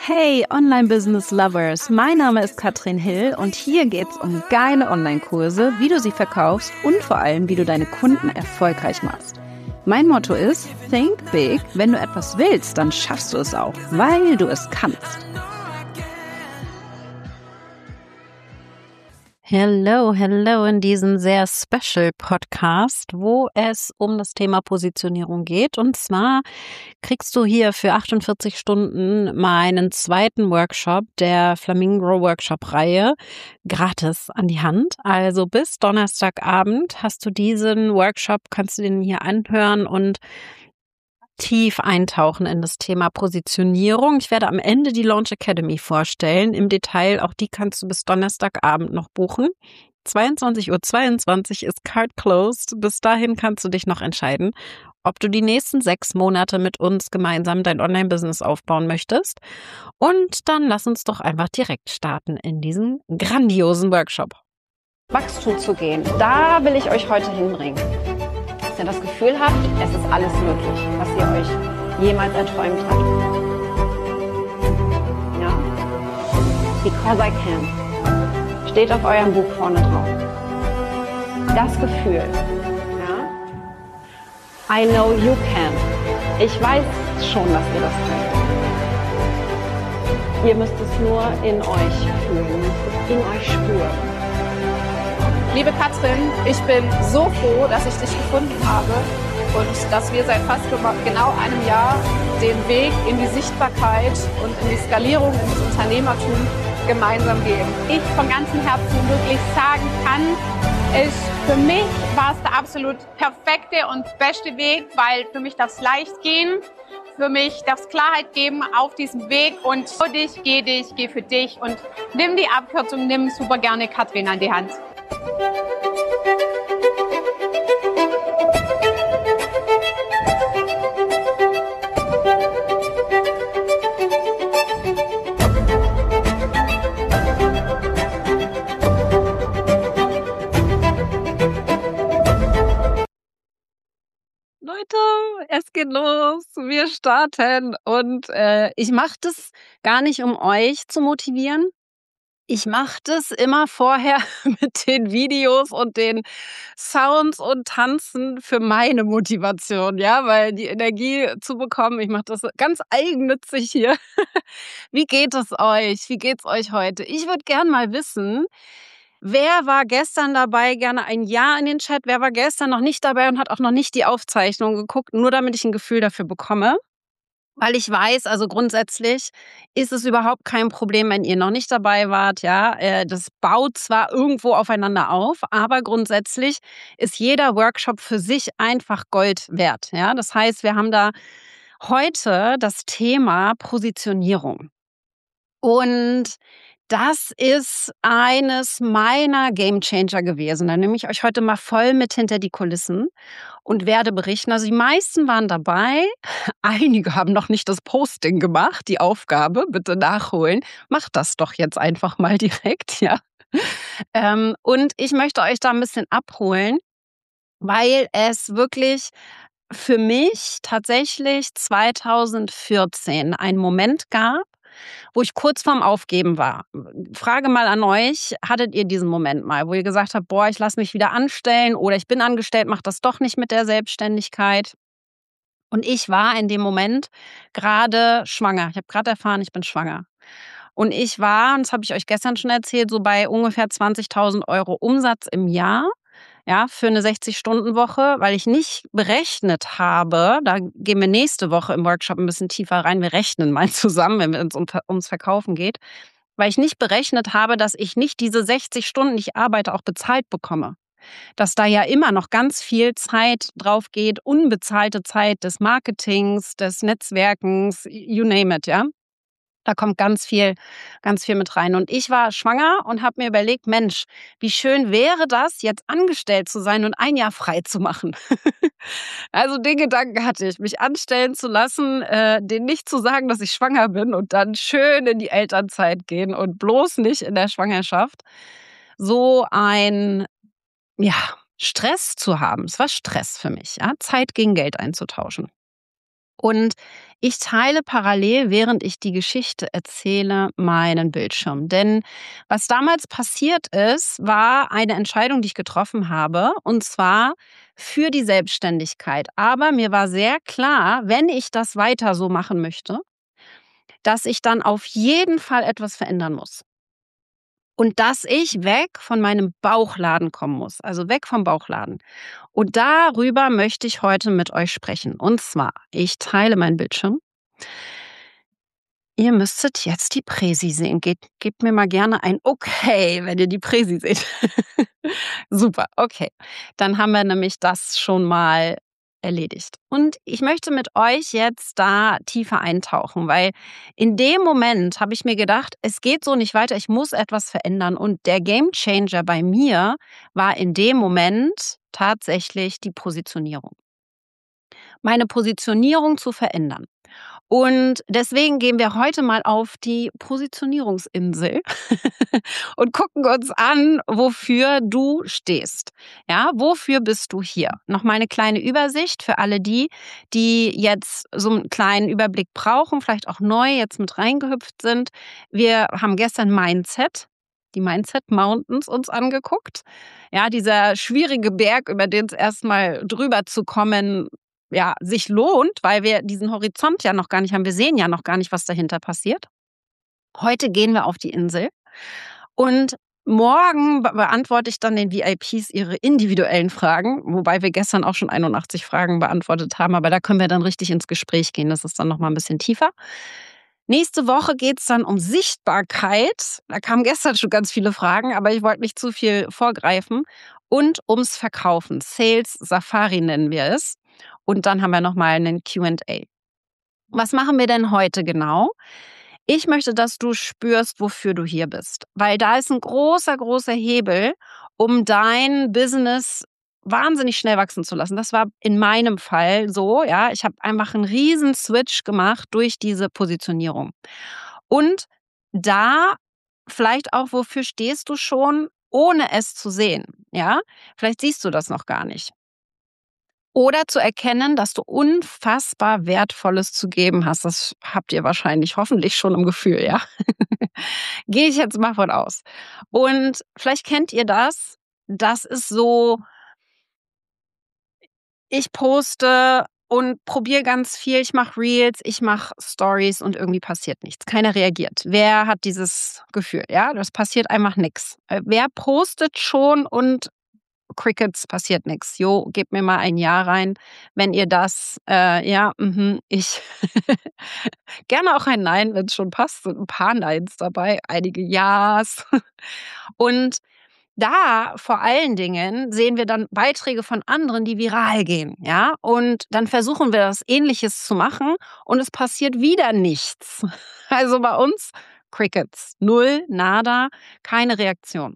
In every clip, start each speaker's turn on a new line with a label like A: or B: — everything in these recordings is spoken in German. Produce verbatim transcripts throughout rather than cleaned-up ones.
A: Hey Online-Business-Lovers, mein Name ist Katrin Hill und hier geht's um geile Online-Kurse, wie du sie verkaufst und vor allem, wie du deine Kunden erfolgreich machst. Mein Motto ist, think big, wenn du etwas willst, dann schaffst du es auch, weil du es kannst. Hello, hello in diesem sehr special Podcast, wo es um das Thema Positionierung geht. Und zwar kriegst du hier für achtundvierzig Stunden meinen zweiten Workshop der Flamingo Workshop-Reihe gratis an die Hand. Also bis Donnerstagabend hast du diesen Workshop, kannst du den hier anhören und tief eintauchen in das Thema Positionierung. Ich werde am Ende die Launch Academy vorstellen. Im Detail, auch die kannst du bis Donnerstagabend noch buchen. zweiundzwanzig Uhr zweiundzwanzig ist Card closed. Bis dahin kannst du dich noch entscheiden, ob du die nächsten sechs Monate mit uns gemeinsam dein Online-Business aufbauen möchtest. Und dann lass uns doch einfach direkt starten in diesen grandiosen Workshop. Wachstum zu gehen, da will ich euch heute hinbringen. Dass ihr das Gefühl habt, es ist alles möglich, was ihr euch jemals erträumt habt. Ja? Because I can. Steht auf eurem Buch vorne drauf. Das Gefühl. Ja? I know you can. Ich weiß schon, dass ihr das könnt. Ihr müsst es nur in euch fühlen, ihr müsst es in euch spüren.
B: Liebe Katrin, ich bin so froh, dass ich dich gefunden habe und dass wir seit fast genau einem Jahr den Weg in die Sichtbarkeit und in die Skalierung ins Unternehmertum gemeinsam gehen.
C: Ich von ganzem Herzen wirklich sagen kann, ich, für mich war es der absolut perfekte und beste Weg, weil für mich darf es leicht gehen. Für mich darf es Klarheit geben auf diesem Weg und für dich, geh dich, geh für dich und nimm die Abkürzung, nimm super gerne Katrin an die Hand.
A: Leute, es geht los, wir starten und äh, ich mache das gar nicht, um euch zu motivieren. Ich mache das immer vorher mit den Videos und den Sounds und Tanzen für meine Motivation, ja, weil die Energie zu bekommen, ich mache das ganz eigennützig hier. Wie geht es euch? Wie geht's euch heute? Ich würde gern mal wissen, wer war gestern dabei? Gerne ein Ja in den Chat. Wer war gestern noch nicht dabei und hat auch noch nicht die Aufzeichnung geguckt, nur damit ich ein Gefühl dafür bekomme? Weil ich weiß, also grundsätzlich ist es überhaupt kein Problem, wenn ihr noch nicht dabei wart. Ja, äh, das baut zwar irgendwo aufeinander auf, aber grundsätzlich ist jeder Workshop für sich einfach Gold wert. Ja, das heißt, wir haben da heute das Thema Positionierung. Und das ist eines meiner Gamechanger gewesen. Da nehme ich euch heute mal voll mit hinter die Kulissen und werde berichten. Also die meisten waren dabei. Einige haben noch nicht das Posting gemacht, die Aufgabe, bitte nachholen. Macht das doch jetzt einfach mal direkt, ja. Ähm, und ich möchte euch da ein bisschen abholen, weil es wirklich für mich tatsächlich zweitausendvierzehn einen Moment gab, wo ich kurz vorm Aufgeben war. Frage mal an euch, hattet ihr diesen Moment mal, wo ihr gesagt habt, boah, ich lasse mich wieder anstellen oder ich bin angestellt, mache das doch nicht mit der Selbstständigkeit? Und ich war in dem Moment gerade schwanger. Ich habe gerade erfahren, ich bin schwanger. Und ich war, und das habe ich euch gestern schon erzählt, so bei ungefähr zwanzigtausend Euro Umsatz im Jahr. Ja, für eine sechzig-Stunden-Woche, weil ich nicht berechnet habe, da gehen wir nächste Woche im Workshop ein bisschen tiefer rein, wir rechnen mal zusammen, wenn es um, ums Verkaufen geht, weil ich nicht berechnet habe, dass ich nicht diese sechzig Stunden, die ich arbeite, auch bezahlt bekomme. Dass da ja immer noch ganz viel Zeit drauf geht, unbezahlte Zeit des Marketings, des Netzwerkens, you name it, ja. Da kommt ganz viel, ganz viel mit rein. Und ich war schwanger und habe mir überlegt, Mensch, wie schön wäre das, jetzt angestellt zu sein und ein Jahr frei zu machen. Also den Gedanken hatte ich, mich anstellen zu lassen, äh, denen nicht zu sagen, dass ich schwanger bin und dann schön in die Elternzeit gehen und bloß nicht in der Schwangerschaft so ein, ja, Stress zu haben. Es war Stress für mich, ja, Zeit gegen Geld einzutauschen. Und ich teile parallel, während ich die Geschichte erzähle, meinen Bildschirm. Denn was damals passiert ist, war eine Entscheidung, die ich getroffen habe, und zwar für die Selbstständigkeit. Aber mir war sehr klar, wenn ich das weiter so machen möchte, dass ich dann auf jeden Fall etwas verändern muss. Und dass ich weg von meinem Bauchladen kommen muss, also weg vom Bauchladen. Und darüber möchte ich heute mit euch sprechen. Und zwar, ich teile meinen Bildschirm. Ihr müsstet jetzt die Präsi sehen. Gebt, gebt mir mal gerne ein Okay, wenn ihr die Präsi seht. Super, okay. Dann haben wir nämlich das schon mal erledigt. Und ich möchte mit euch jetzt da tiefer eintauchen, weil in dem Moment habe ich mir gedacht, es geht so nicht weiter, ich muss etwas verändern. Und der Gamechanger bei mir war in dem Moment tatsächlich die Positionierung. Meine Positionierung zu verändern. Und deswegen gehen wir heute mal auf die Positionierungsinsel und gucken uns an, wofür du stehst. Ja, wofür bist du hier? Noch mal eine kleine Übersicht für alle die, die jetzt so einen kleinen Überblick brauchen, vielleicht auch neu jetzt mit reingehüpft sind. Wir haben gestern Mindset, die Mindset Mountains uns angeguckt. Ja, dieser schwierige Berg, über den es erstmal drüber zu kommen, ja, sich lohnt, weil wir diesen Horizont ja noch gar nicht haben. Wir sehen ja noch gar nicht, was dahinter passiert. Heute gehen wir auf die Insel und morgen be- beantworte ich dann den V I Ps ihre individuellen Fragen, wobei wir gestern auch schon einundachtzig Fragen beantwortet haben, aber da können wir dann richtig ins Gespräch gehen. Das ist dann noch mal ein bisschen tiefer. Nächste Woche geht es dann um Sichtbarkeit. Da kamen gestern schon ganz viele Fragen, aber ich wollte nicht zu viel vorgreifen. Und ums Verkaufen. Sales Safari nennen wir es. Und dann haben wir nochmal einen Q and A. Was machen wir denn heute genau? Ich möchte, dass du spürst, wofür du hier bist. Weil da ist ein großer, großer Hebel, um dein Business wahnsinnig schnell wachsen zu lassen. Das war in meinem Fall so, ja. Ich habe einfach einen riesen Switch gemacht durch diese Positionierung. Und da vielleicht auch, wofür stehst du schon, ohne es zu sehen, ja? Vielleicht siehst du das noch gar nicht. Oder zu erkennen, dass du unfassbar Wertvolles zu geben hast. Das habt ihr wahrscheinlich hoffentlich schon im Gefühl, ja? Gehe ich jetzt mal von aus. Und vielleicht kennt ihr das. Das ist so, ich poste und probiere ganz viel. Ich mache Reels, ich mache Stories und irgendwie passiert nichts. Keiner reagiert. Wer hat dieses Gefühl? Ja, das passiert einfach nichts. Wer postet schon und Crickets, passiert nichts. Jo, gebt mir mal ein Ja rein, wenn ihr das, äh, ja, mhm, ich gerne auch ein Nein, wenn es schon passt. Sind ein paar Neins dabei, einige Ja's. Und da vor allen Dingen sehen wir dann Beiträge von anderen, die viral gehen, ja? Und dann versuchen wir das Ähnliches zu machen und es passiert wieder nichts. Also bei uns Crickets, null, nada, keine Reaktion.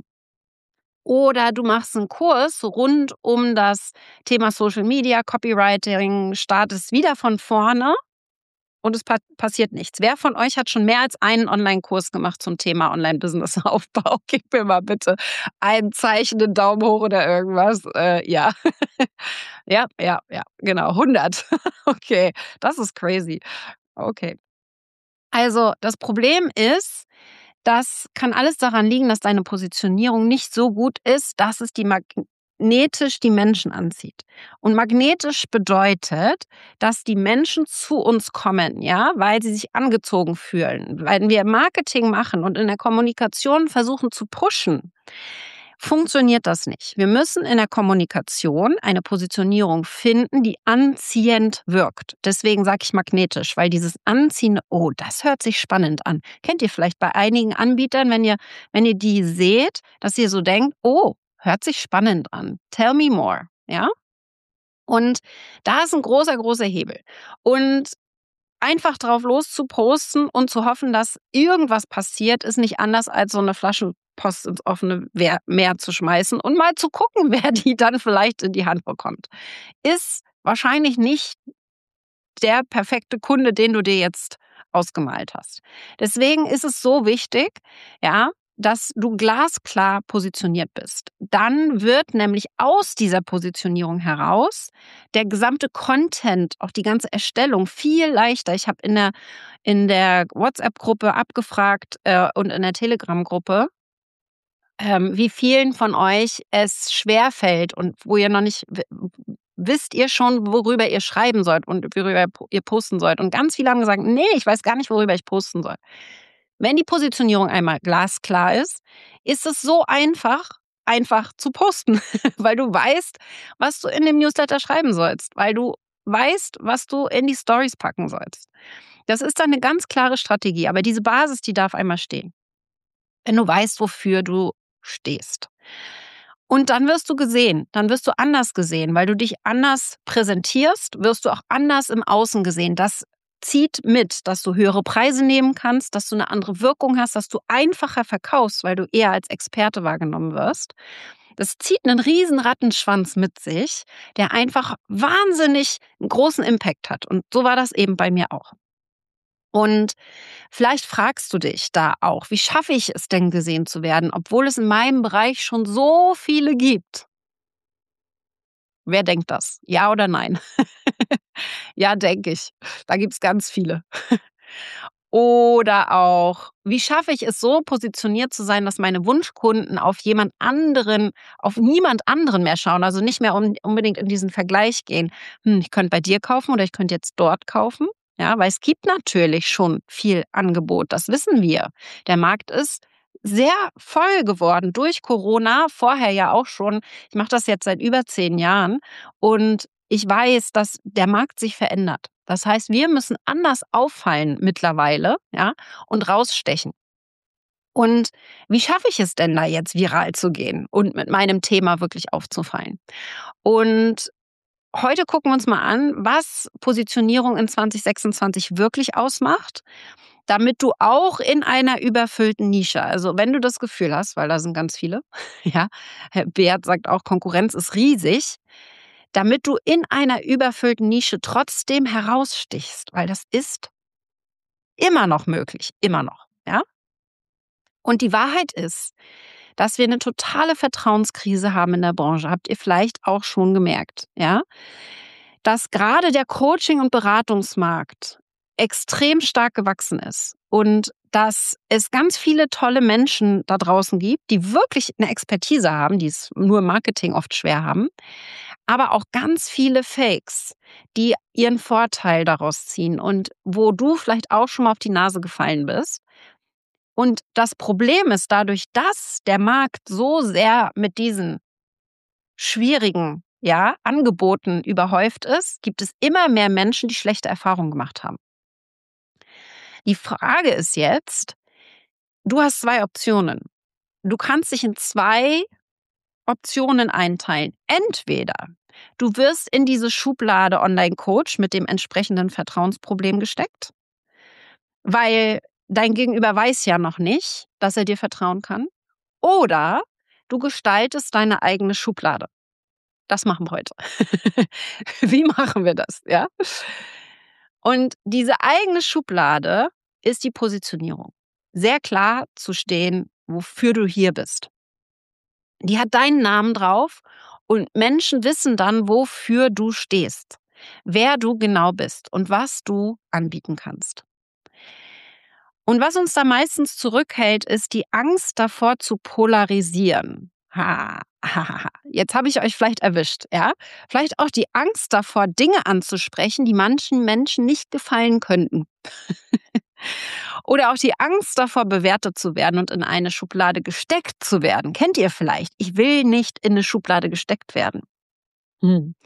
A: Oder du machst einen Kurs rund um das Thema Social Media, Copywriting, startest wieder von vorne und es pa passiert nichts. Wer von euch hat schon mehr als einen Online-Kurs gemacht zum Thema Online-Business-Aufbau? Gib mir mal bitte ein Zeichen, einen Daumen hoch oder irgendwas. Äh, ja. Ja, ja, ja, genau, hundert. Okay, das ist crazy. Okay. Also, das Problem ist, das kann alles daran liegen, dass deine Positionierung nicht so gut ist, dass es die magnetisch die Menschen anzieht. Und magnetisch bedeutet, dass die Menschen zu uns kommen, ja, weil sie sich angezogen fühlen. Weil wir Marketing machen und in der Kommunikation versuchen zu pushen, funktioniert das nicht. Wir müssen in der Kommunikation eine Positionierung finden, die anziehend wirkt. Deswegen sage ich magnetisch, weil dieses Anziehen, oh, das hört sich spannend an. Kennt ihr vielleicht bei einigen Anbietern, wenn ihr, wenn ihr die seht, dass ihr so denkt, oh, hört sich spannend an. Tell me more, ja? Und da ist ein großer, großer Hebel. Und einfach drauf loszuposten und zu hoffen, dass irgendwas passiert, ist nicht anders als so eine Flaschenpost ins offene Meer zu schmeißen und mal zu gucken, wer die dann vielleicht in die Hand bekommt. Ist wahrscheinlich nicht der perfekte Kunde, den du dir jetzt ausgemalt hast. Deswegen ist es so wichtig, ja, dass du glasklar positioniert bist. Dann wird nämlich aus dieser Positionierung heraus der gesamte Content, auch die ganze Erstellung viel leichter. Ich habe in der, in der WhatsApp-Gruppe abgefragt äh, und in der Telegram-Gruppe, ähm, wie vielen von euch es schwerfällt und wo ihr noch nicht w- wisst ihr schon, worüber ihr schreiben sollt und worüber ihr posten sollt. Und ganz viele haben gesagt, nee, ich weiß gar nicht, worüber ich posten soll. Wenn die Positionierung einmal glasklar ist, ist es so einfach, einfach zu posten, weil du weißt, was du in dem Newsletter schreiben sollst, weil du weißt, was du in die Stories packen sollst. Das ist dann eine ganz klare Strategie, aber diese Basis, die darf einmal stehen. Wenn du weißt, wofür du stehst. Und dann wirst du gesehen, dann wirst du anders gesehen, weil du dich anders präsentierst, wirst du auch anders im Außen gesehen. Das zieht mit, dass du höhere Preise nehmen kannst, dass du eine andere Wirkung hast, dass du einfacher verkaufst, weil du eher als Experte wahrgenommen wirst. Das zieht einen riesen Rattenschwanz mit sich, der einfach wahnsinnig einen großen Impact hat. Und so war das eben bei mir auch. Und vielleicht fragst du dich da auch, wie schaffe ich es denn, gesehen zu werden, obwohl es in meinem Bereich schon so viele gibt? Wer denkt das? Ja oder nein? Ja, denke ich. Da gibt's ganz viele. Oder auch, wie schaffe ich es, so positioniert zu sein, dass meine Wunschkunden auf jemand anderen, auf niemand anderen mehr schauen, also nicht mehr un- unbedingt in diesen Vergleich gehen. Hm, ich könnte bei dir kaufen oder ich könnte jetzt dort kaufen. Ja, weil es gibt natürlich schon viel Angebot, das wissen wir. Der Markt ist sehr voll geworden durch Corona, vorher ja auch schon. Ich mache das jetzt seit über zehn Jahren und ich weiß, dass der Markt sich verändert. Das heißt, wir müssen anders auffallen mittlerweile, ja, und rausstechen. Und wie schaffe ich es denn da jetzt viral zu gehen und mit meinem Thema wirklich aufzufallen? Und heute gucken wir uns mal an, was Positionierung in zwanzig sechsundzwanzig wirklich ausmacht, damit du auch in einer überfüllten Nische, also wenn du das Gefühl hast, weil da sind ganz viele, ja, Herr Beat sagt auch, Konkurrenz ist riesig, damit du in einer überfüllten Nische trotzdem herausstichst, weil das ist immer noch möglich, immer noch, ja? Und die Wahrheit ist, dass wir eine totale Vertrauenskrise haben in der Branche, habt ihr vielleicht auch schon gemerkt, ja? Dass gerade der Coaching- und Beratungsmarkt extrem stark gewachsen ist und dass es ganz viele tolle Menschen da draußen gibt, die wirklich eine Expertise haben, die es nur im Marketing oft schwer haben, aber auch ganz viele Fakes, die ihren Vorteil daraus ziehen und wo du vielleicht auch schon mal auf die Nase gefallen bist. Und das Problem ist dadurch, dass der Markt so sehr mit diesen schwierigen, ja, Angeboten überhäuft ist, gibt es immer mehr Menschen, die schlechte Erfahrungen gemacht haben. Die Frage ist jetzt, du hast zwei Optionen. Du kannst dich in zwei Optionen einteilen. Entweder du wirst in diese Schublade Online-Coach mit dem entsprechenden Vertrauensproblem gesteckt, weil dein Gegenüber weiß ja noch nicht, dass er dir vertrauen kann. Oder du gestaltest deine eigene Schublade. Das machen wir heute. Wie machen wir das? Ja? Und diese eigene Schublade ist die Positionierung. Sehr klar zu stehen, wofür du hier bist. Die hat deinen Namen drauf und Menschen wissen dann, wofür du stehst, wer du genau bist und was du anbieten kannst. Und was uns da meistens zurückhält, ist die Angst davor zu polarisieren. Ha, ha, ha. Jetzt habe ich euch vielleicht erwischt, ja? Vielleicht auch die Angst davor, Dinge anzusprechen, die manchen Menschen nicht gefallen könnten. Oder auch die Angst davor, bewertet zu werden und in eine Schublade gesteckt zu werden. Kennt ihr vielleicht? Ich will nicht in eine Schublade gesteckt werden. Hm.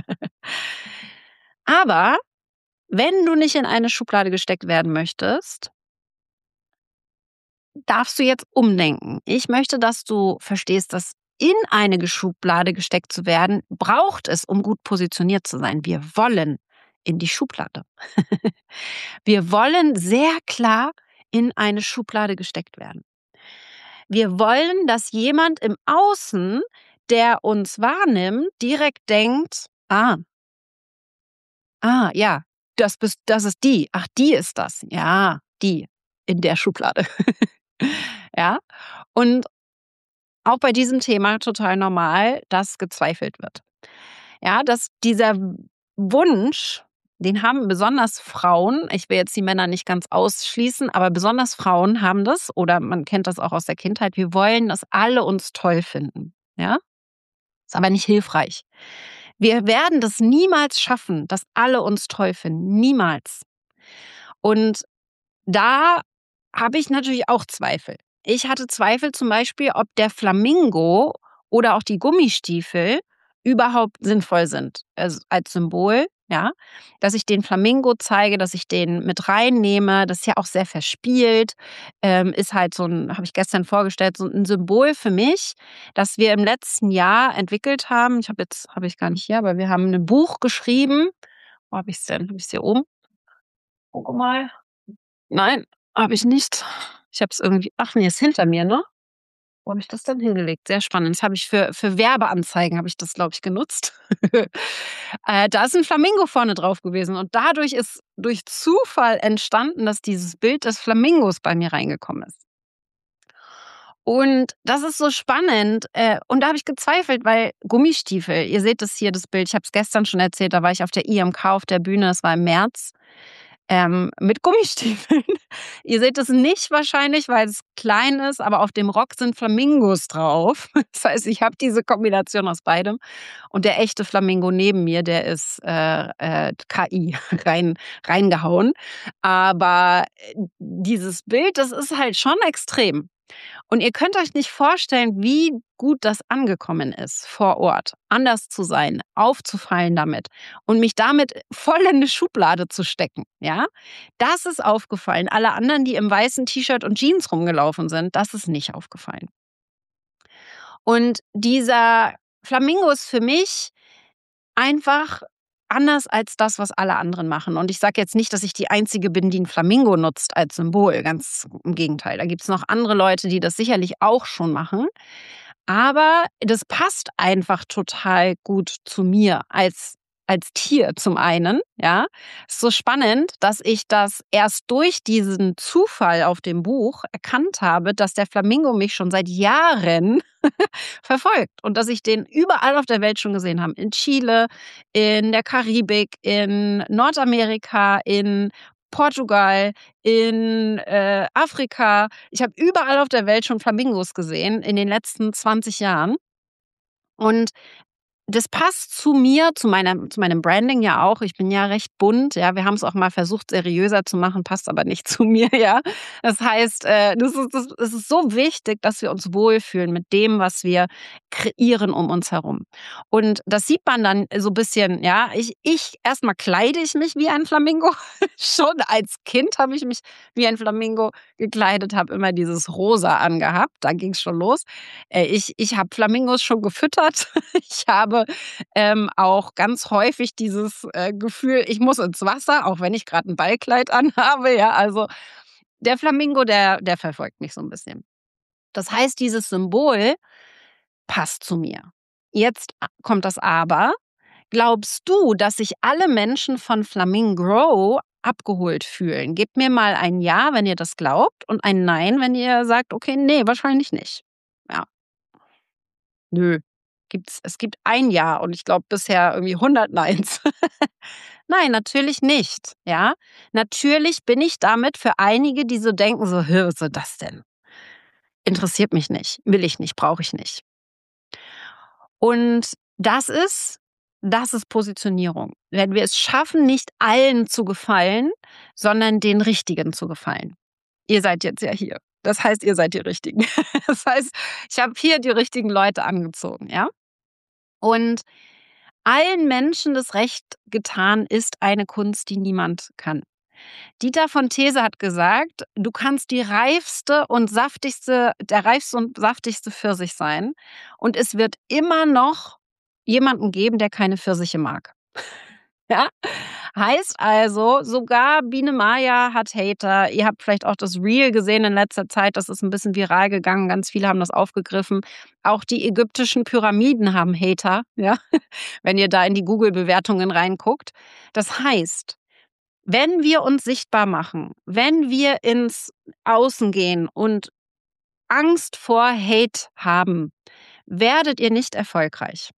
A: Aber wenn du nicht in eine Schublade gesteckt werden möchtest, darfst du jetzt umdenken. Ich möchte, dass du verstehst, dass in eine Schublade gesteckt zu werden, braucht es, um gut positioniert zu sein. Wir wollen in die Schublade. Wir wollen sehr klar in eine Schublade gesteckt werden. Wir wollen, dass jemand im Außen, der uns wahrnimmt, direkt denkt, ah, ah, ja, das bist, das ist die. Ach, die ist das. Ja, die in der Schublade. Ja? Und auch bei diesem Thema total normal, dass gezweifelt wird. Ja, dass dieser Wunsch, den haben besonders Frauen, ich will jetzt die Männer nicht ganz ausschließen, aber besonders Frauen haben das, oder man kennt das auch aus der Kindheit, wir wollen, dass alle uns toll finden. Ja? Ist aber nicht hilfreich. Wir werden das niemals schaffen, dass alle uns toll finden. Niemals. Und da habe ich natürlich auch Zweifel. Ich hatte Zweifel zum Beispiel, ob der Flamingo oder auch die Gummistiefel überhaupt sinnvoll sind. Also als Symbol, ja, dass ich den Flamingo zeige, dass ich den mit reinnehme. Das ist ja auch sehr verspielt. Ähm, ist halt so ein, habe ich gestern vorgestellt, so ein Symbol für mich, das wir im letzten Jahr entwickelt haben. Ich habe jetzt, habe ich gar nicht hier, aber wir haben ein Buch geschrieben. Wo habe ich es denn? Habe ich es hier oben? Guck mal. Nein, habe ich nicht. Ich habe es irgendwie, ach nee, ist hinter mir, ne? Wo habe ich das denn hingelegt? Sehr spannend. Das habe ich für für Werbeanzeigen habe ich das, glaube ich, genutzt. Äh, da ist ein Flamingo vorne drauf gewesen und dadurch ist durch Zufall entstanden, dass dieses Bild des Flamingos bei mir reingekommen ist. Und das ist so spannend. Äh, und da habe ich gezweifelt, weil Gummistiefel, ihr seht das hier, das Bild, ich habe es gestern schon erzählt, da war ich auf der I M K auf der Bühne, das war im März. Ähm, mit Gummistiefeln. Ihr seht es nicht wahrscheinlich, weil es klein ist, aber auf dem Rock sind Flamingos drauf. Das heißt, ich habe diese Kombination aus beidem. Und der echte Flamingo neben mir, der ist äh, äh, K I rein, reingehauen. Aber äh, dieses Bild, das ist halt schon extrem. Und ihr könnt euch nicht vorstellen, wie gut das angekommen ist vor Ort, anders zu sein, aufzufallen damit und mich damit voll in eine Schublade zu stecken. Ja, das ist aufgefallen. Alle anderen, die im weißen T-Shirt und Jeans rumgelaufen sind, das ist nicht aufgefallen. Und dieser Flamingo ist für mich einfach anders als das, was alle anderen machen. Und ich sage jetzt nicht, dass ich die Einzige bin, die ein Flamingo nutzt als Symbol. Ganz im Gegenteil. Da gibt es noch andere Leute, die das sicherlich auch schon machen. Aber das passt einfach total gut zu mir als als Tier zum einen, ja. Ist so spannend, dass ich das erst durch diesen Zufall auf dem Buch erkannt habe, dass der Flamingo mich schon seit Jahren verfolgt und dass ich den überall auf der Welt schon gesehen habe. In Chile, in der Karibik, in Nordamerika, in Portugal, in äh, Afrika. Ich habe überall auf der Welt schon Flamingos gesehen in den letzten zwanzig Jahren. Und das passt zu mir, zu meinem zu meinem Branding ja auch. Ich bin ja recht bunt, ja. Wir haben es auch mal versucht, seriöser zu machen, passt aber nicht zu mir, ja. Das heißt, äh, das ist das es ist so wichtig, dass wir uns wohlfühlen mit dem, was wir kreieren um uns herum. Und das sieht man dann so 'n bisschen, ja. Ich ich erst mal kleide ich mich wie ein Flamingo. Schon als Kind habe ich mich wie ein Flamingo gekleidet, habe immer dieses Rosa angehabt. Da ging's schon los. Äh, ich ich habe Flamingos schon gefüttert. Ich habe ähm, auch ganz häufig dieses äh, Gefühl, ich muss ins Wasser, auch wenn ich gerade ein Ballkleid anhabe. Ja, also der Flamingo, der, der verfolgt mich so ein bisschen. Das heißt, dieses Symbol passt zu mir. Jetzt a- kommt das Aber. Glaubst du, dass sich alle Menschen von Flamingo abgeholt fühlen? Gebt mir mal ein Ja, wenn ihr das glaubt, und ein Nein, wenn ihr sagt, okay, nee, wahrscheinlich nicht. Ja. Nö. Gibt's es gibt ein Ja und ich glaube bisher irgendwie hundert Neins. Nein, natürlich nicht, ja? Natürlich bin ich damit für einige, die so denken, so: „Hä, was soll das denn? Interessiert mich nicht, will ich nicht, brauche ich nicht.“ Und das ist das ist Positionierung. Wenn wir es schaffen, nicht allen zu gefallen, sondern den Richtigen zu gefallen. Ihr seid jetzt ja hier. Das heißt, ihr seid die Richtigen. Das heißt, ich habe hier die richtigen Leute angezogen, ja? Und allen Menschen das Recht getan ist eine Kunst, die niemand kann. Dieter von These hat gesagt, du kannst die reifste und saftigste, der reifste und saftigste Pfirsich sein und es wird immer noch jemanden geben, der keine Pfirsiche mag. Ja? Heißt also, sogar Biene Maya hat Hater. Ihr habt vielleicht auch das Reel gesehen in letzter Zeit, das ist ein bisschen viral gegangen. Ganz viele haben das aufgegriffen. Auch die ägyptischen Pyramiden haben Hater, ja, wenn ihr da in die Google-Bewertungen reinguckt. Das heißt, wenn wir uns sichtbar machen, wenn wir ins Außen gehen und Angst vor Hate haben, werdet ihr nicht erfolgreich.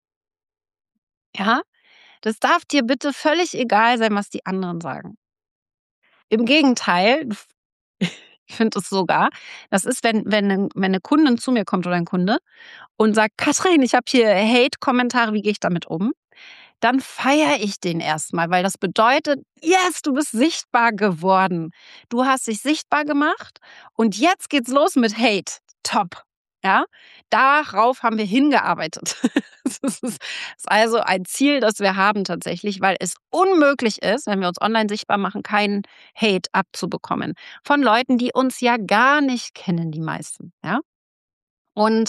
A: Ja? Das darf dir bitte völlig egal sein, was die anderen sagen. Im Gegenteil, ich finde es sogar, das ist, wenn, wenn, eine, wenn eine Kundin zu mir kommt oder ein Kunde und sagt, Katrin, ich habe hier Hate-Kommentare, wie gehe ich damit um? Dann feiere ich den erstmal, weil das bedeutet, yes, du bist sichtbar geworden. Du hast dich sichtbar gemacht und jetzt geht's los mit Hate. Top. Ja, darauf haben wir hingearbeitet. Das ist also ein Ziel, das wir haben tatsächlich, weil es unmöglich ist, wenn wir uns online sichtbar machen, keinen Hate abzubekommen. Von Leuten, die uns ja gar nicht kennen, die meisten. Ja? Und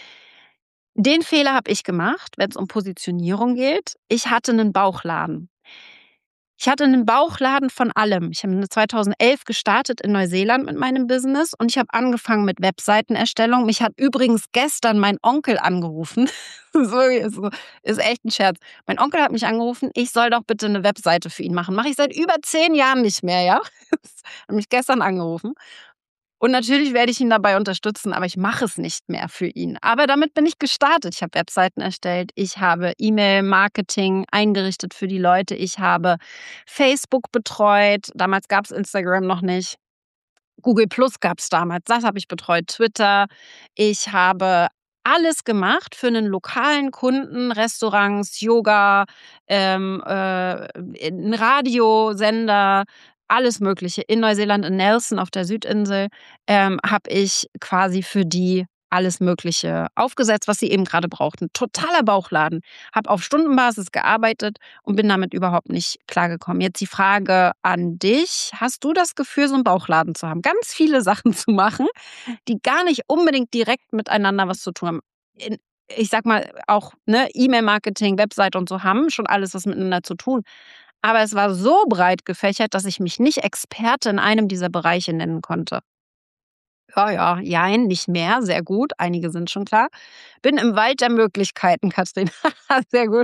A: den Fehler habe ich gemacht, wenn es um Positionierung geht. Ich hatte einen Bauchladen. Ich hatte einen Bauchladen von allem. Ich habe zweitausendelf gestartet in Neuseeland mit meinem Business und ich habe angefangen mit Webseitenerstellung. Mich hat übrigens gestern mein Onkel angerufen. So, ist echt ein Scherz. Mein Onkel hat mich angerufen, ich soll doch bitte eine Webseite für ihn machen. Mache ich seit über zehn Jahren nicht mehr, ja? Hat mich gestern angerufen. Und natürlich werde ich ihn dabei unterstützen, aber ich mache es nicht mehr für ihn. Aber damit bin ich gestartet. Ich habe Webseiten erstellt, ich habe E-Mail-Marketing eingerichtet für die Leute, ich habe Facebook betreut. Damals gab es Instagram noch nicht. Google Plus gab es damals, das habe ich betreut, Twitter. Ich habe alles gemacht für einen lokalen Kunden, Restaurants, Yoga, ähm, äh, einen Radiosender, alles Mögliche. In Neuseeland, in Nelson auf der Südinsel, ähm, habe ich quasi für die alles Mögliche aufgesetzt, was sie eben gerade brauchten. Totaler Bauchladen. Habe auf Stundenbasis gearbeitet und bin damit überhaupt nicht klargekommen. Jetzt die Frage an dich. Hast du das Gefühl, so einen Bauchladen zu haben? Ganz viele Sachen zu machen, die gar nicht unbedingt direkt miteinander was zu tun haben. In, ich sag mal auch, ne, E-Mail-Marketing, Website und so haben schon alles was miteinander zu tun. Aber es war so breit gefächert, dass ich mich nicht Experte in einem dieser Bereiche nennen konnte. Ja, ja, jein, nicht mehr, sehr gut. Einige sind schon klar. Bin im Wald der Möglichkeiten, Katrin. Sehr gut.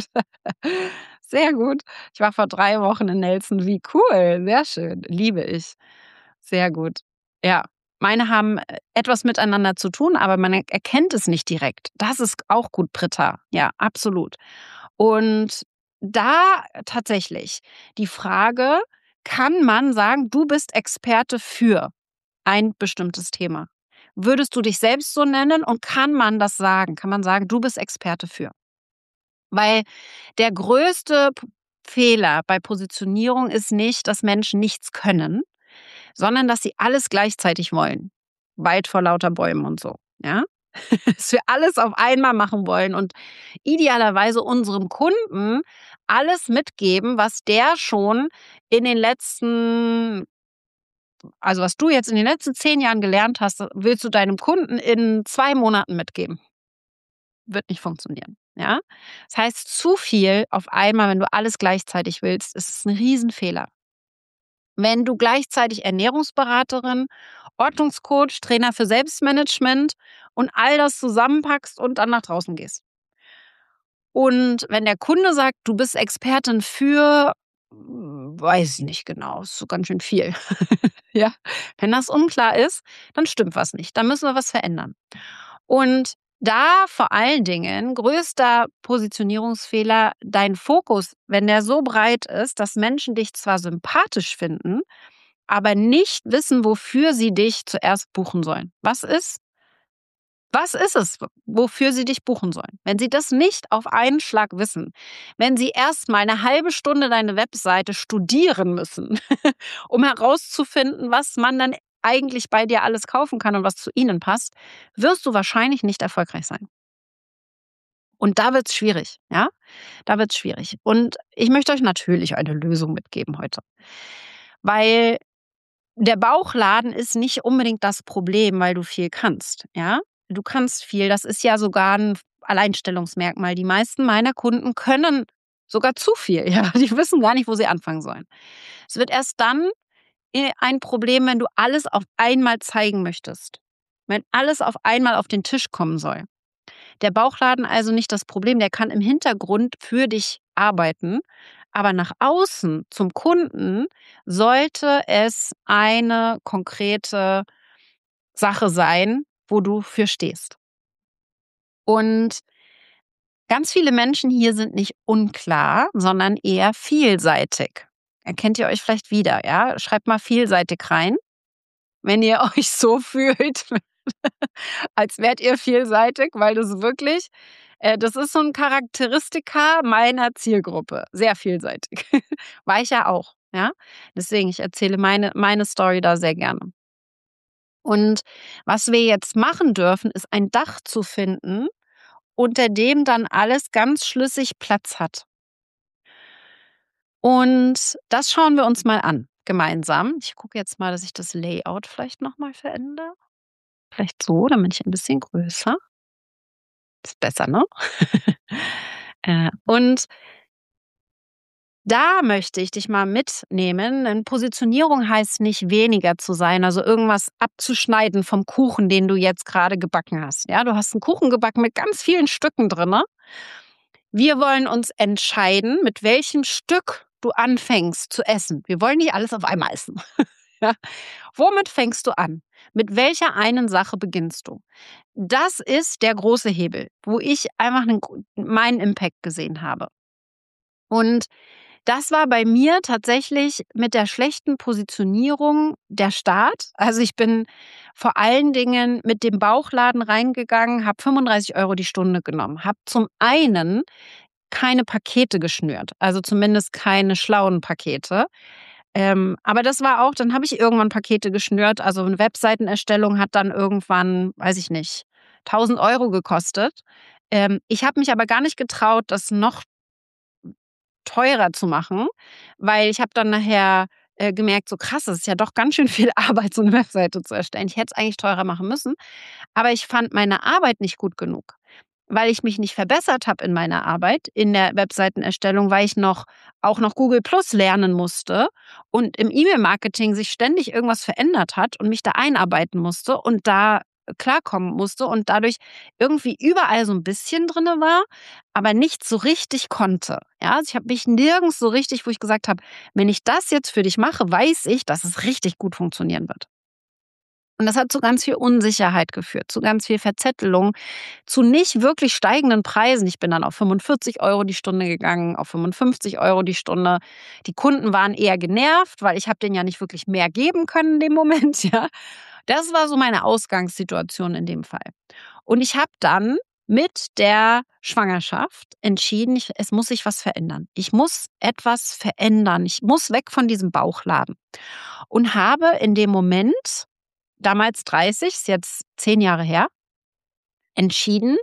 A: Sehr gut. Ich war vor drei Wochen in Nelson. Wie cool. Sehr schön. Liebe ich. Sehr gut. Ja, meine haben etwas miteinander zu tun, aber man erkennt es nicht direkt. Das ist auch gut, Britta. Ja, absolut. Und da tatsächlich die Frage, kann man sagen, du bist Experte für ein bestimmtes Thema? Würdest du dich selbst so nennen und kann man das sagen? Kann man sagen, du bist Experte für? Weil der größte P- Fehler bei Positionierung ist nicht, dass Menschen nichts können, sondern dass sie alles gleichzeitig wollen. Weit vor lauter Bäumen und so. Ja? Dass wir alles auf einmal machen wollen und idealerweise unserem Kunden alles mitgeben, was der schon in den letzten, also was du jetzt in den letzten zehn Jahren gelernt hast, willst du deinem Kunden in zwei Monaten mitgeben. Wird nicht funktionieren. Ja? Das heißt, zu viel auf einmal, wenn du alles gleichzeitig willst, ist es ein Riesenfehler. Wenn du gleichzeitig Ernährungsberaterin, Ordnungscoach, Trainer für Selbstmanagement und all das zusammenpackst und dann nach draußen gehst. Und wenn der Kunde sagt, du bist Expertin für, weiß nicht genau, ist so ganz schön viel. Ja, wenn das unklar ist, dann stimmt was nicht. Dann müssen wir was verändern. Und da vor allen Dingen größter Positionierungsfehler, dein Fokus, wenn der so breit ist, dass Menschen dich zwar sympathisch finden, aber nicht wissen, wofür sie dich zuerst buchen sollen. Was ist? Was ist es, wofür sie dich buchen sollen? Wenn sie das nicht auf einen Schlag wissen, wenn sie erst mal eine halbe Stunde deine Webseite studieren müssen, um herauszufinden, was man dann eigentlich bei dir alles kaufen kann und was zu ihnen passt, wirst du wahrscheinlich nicht erfolgreich sein. Und da wird's schwierig, ja? Da wird's schwierig. Und ich möchte euch natürlich eine Lösung mitgeben heute. Weil der Bauchladen ist nicht unbedingt das Problem, weil du viel kannst, ja? Du kannst viel, das ist ja sogar ein Alleinstellungsmerkmal. Die meisten meiner Kunden können sogar zu viel, ja? Die wissen gar nicht, wo sie anfangen sollen. Es wird erst dann ein Problem, wenn du alles auf einmal zeigen möchtest. Wenn alles auf einmal auf den Tisch kommen soll. Der Bauchladen also nicht das Problem, der kann im Hintergrund für dich arbeiten, aber nach außen zum Kunden sollte es eine konkrete Sache sein, wo du für stehst. Und ganz viele Menschen hier sind nicht unklar, sondern eher vielseitig. Erkennt ihr euch vielleicht wieder, ja? Schreibt mal vielseitig rein, wenn ihr euch so fühlt, als wärt ihr vielseitig, weil das wirklich, äh, das ist so ein Charakteristika meiner Zielgruppe. Sehr vielseitig. War ich ja auch, ja? Deswegen, ich erzähle meine, meine Story da sehr gerne. Und was wir jetzt machen dürfen, ist ein Dach zu finden, unter dem dann alles ganz schlüssig Platz hat. Und das schauen wir uns mal an, gemeinsam. Ich gucke jetzt mal, dass ich das Layout vielleicht nochmal verändere. Vielleicht so, dann bin ich ein bisschen größer. Ist besser, ne? äh, und da möchte ich dich mal mitnehmen, denn Positionierung heißt nicht weniger zu sein, also irgendwas abzuschneiden vom Kuchen, den du jetzt gerade gebacken hast. Ja, du hast einen Kuchen gebacken mit ganz vielen Stücken drin. Ne? Wir wollen uns entscheiden, mit welchem Stück du anfängst zu essen. Wir wollen nicht alles auf einmal essen. Ja? Womit fängst du an? Mit welcher einen Sache beginnst du? Das ist der große Hebel, wo ich einfach einen, meinen Impact gesehen habe. Und das war bei mir tatsächlich mit der schlechten Positionierung der Start. Also ich bin vor allen Dingen mit dem Bauchladen reingegangen, habe fünfunddreißig Euro die Stunde genommen, habe zum einen keine Pakete geschnürt, also zumindest keine schlauen Pakete. Ähm, aber das war auch, dann habe ich irgendwann Pakete geschnürt. Also eine Webseitenerstellung hat dann irgendwann, weiß ich nicht, tausend Euro gekostet. Ähm, ich habe mich aber gar nicht getraut, das noch teurer zu machen, weil ich habe dann nachher äh, gemerkt, so krass, das ist ja doch ganz schön viel Arbeit, so eine Webseite zu erstellen. Ich hätte es eigentlich teurer machen müssen, aber ich fand meine Arbeit nicht gut genug, weil ich mich nicht verbessert habe in meiner Arbeit, in der Webseitenerstellung, weil ich noch auch noch Google Plus lernen musste und im E-Mail-Marketing sich ständig irgendwas verändert hat und mich da einarbeiten musste und da klarkommen musste und dadurch irgendwie überall so ein bisschen drinne war, aber nicht so richtig konnte. Ja, also ich habe mich nirgends so richtig, wo ich gesagt habe, wenn ich das jetzt für dich mache, weiß ich, dass es richtig gut funktionieren wird. Und das hat zu ganz viel Unsicherheit geführt, zu ganz viel Verzettelung, zu nicht wirklich steigenden Preisen. Ich bin dann auf fünfundvierzig Euro die Stunde gegangen, auf fünfundfünfzig Euro die Stunde. Die Kunden waren eher genervt, weil ich habe denen ja nicht wirklich mehr geben können in dem Moment. Ja, das war so meine Ausgangssituation in dem Fall. Und ich habe dann mit der Schwangerschaft entschieden, ich, es muss sich was verändern. Ich muss etwas verändern. Ich muss weg von diesem Bauchladen. Und habe in dem Moment, damals dreißig, ist jetzt zehn Jahre her, entschieden,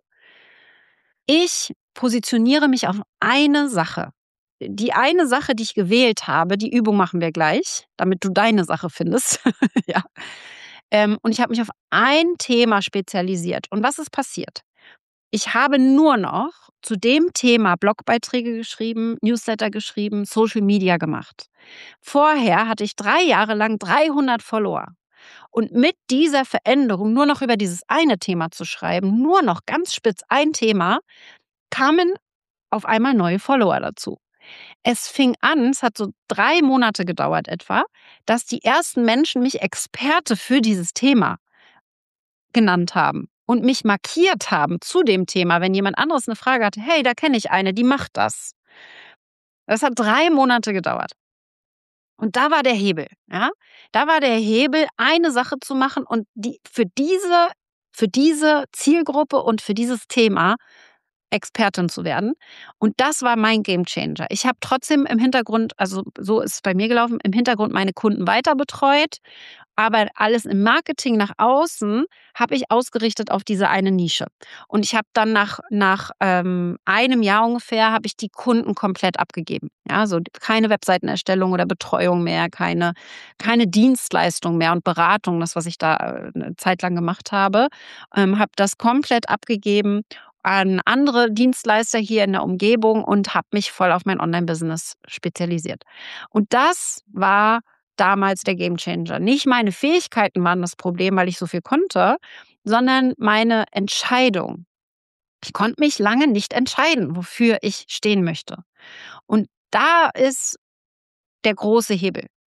A: ich positioniere mich auf eine Sache. Die eine Sache, die ich gewählt habe, die Übung machen wir gleich, damit du deine Sache findest. Ja. Ähm, und ich habe mich auf ein Thema spezialisiert. Und was ist passiert? Ich habe nur noch zu dem Thema Blogbeiträge geschrieben, Newsletter geschrieben, Social Media gemacht. Vorher hatte ich drei Jahre lang dreihundert Follower. Und mit dieser Veränderung, nur noch über dieses eine Thema zu schreiben, nur noch ganz spitz ein Thema, kamen auf einmal neue Follower dazu. Es fing an, es hat so drei Monate gedauert etwa, dass die ersten Menschen mich Experte für dieses Thema genannt haben und mich markiert haben zu dem Thema, wenn jemand anderes eine Frage hatte, hey, da kenne ich eine, die macht das. Das hat drei Monate gedauert. Und da war der Hebel, ja? Da war der Hebel, eine Sache zu machen und die für diese, für diese Zielgruppe und für dieses Thema Expertin zu werden. Und das war mein Gamechanger. Ich habe trotzdem im Hintergrund, also so ist es bei mir gelaufen, im Hintergrund meine Kunden weiter betreut, aber alles im Marketing nach außen habe ich ausgerichtet auf diese eine Nische. Und ich habe dann nach, nach ähm, einem Jahr ungefähr, habe ich die Kunden komplett abgegeben. Ja, also keine Webseitenerstellung oder Betreuung mehr, keine, keine Dienstleistung mehr und Beratung, das, was ich da eine Zeit lang gemacht habe, ähm, habe das komplett abgegeben an andere Dienstleister hier in der Umgebung und habe mich voll auf mein Online-Business spezialisiert. Und das war damals der Gamechanger. Nicht meine Fähigkeiten waren das Problem, weil ich so viel konnte, sondern meine Entscheidung. Ich konnte mich lange nicht entscheiden, wofür ich stehen möchte. Und da ist der große Hebel.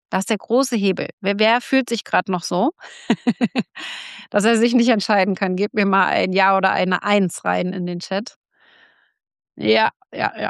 A: Das ist der große Hebel. Wer, wer fühlt sich gerade noch so, dass er sich nicht entscheiden kann? Gebt mir mal ein Ja oder eine Eins rein in den Chat. Ja, ja, ja.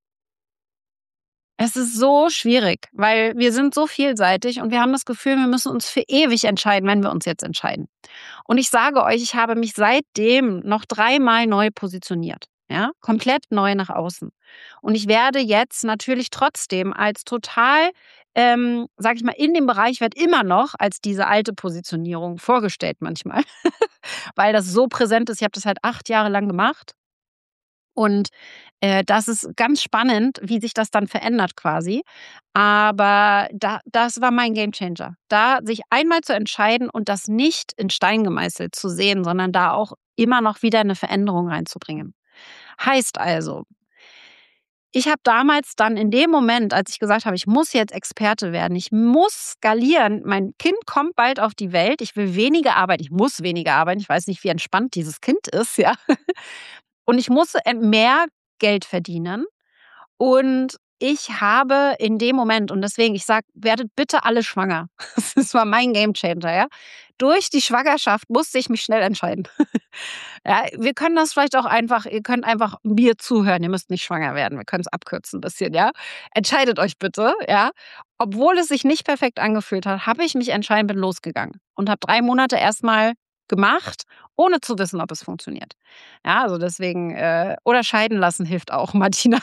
A: Es ist so schwierig, weil wir sind so vielseitig und wir haben das Gefühl, wir müssen uns für ewig entscheiden, wenn wir uns jetzt entscheiden. Und ich sage euch, ich habe mich seitdem noch dreimal neu positioniert. Ja, komplett neu nach außen. Und ich werde jetzt natürlich trotzdem als total, ähm, sage ich mal, in dem Bereich wird immer noch als diese alte Positionierung vorgestellt manchmal, weil das so präsent ist. Ich habe das halt acht Jahre lang gemacht. Und äh, das ist ganz spannend, wie sich das dann verändert quasi. Aber da, das war mein Gamechanger. Da sich einmal zu entscheiden und das nicht in Stein gemeißelt zu sehen, sondern da auch immer noch wieder eine Veränderung reinzubringen. Heißt also, ich habe damals dann in dem Moment, als ich gesagt habe, ich muss jetzt Experte werden, ich muss skalieren, mein Kind kommt bald auf die Welt, ich will weniger arbeiten, ich muss weniger arbeiten, ich weiß nicht, wie entspannt dieses Kind ist, ja. Und ich muss mehr Geld verdienen. Und ich habe in dem Moment, und deswegen, ich sage, werdet bitte alle schwanger. Das war mein Gamechanger, ja. Durch die Schwangerschaft musste ich mich schnell entscheiden. Ja, wir können das vielleicht auch einfach, ihr könnt einfach mir zuhören, ihr müsst nicht schwanger werden, wir können es abkürzen ein bisschen, ja. Entscheidet euch bitte, ja. Obwohl es sich nicht perfekt angefühlt hat, habe ich mich entscheiden, bin losgegangen und habe drei Monate erstmal gemacht, ohne zu wissen, ob es funktioniert. Ja, also deswegen, äh, oder scheiden lassen hilft auch, Martina.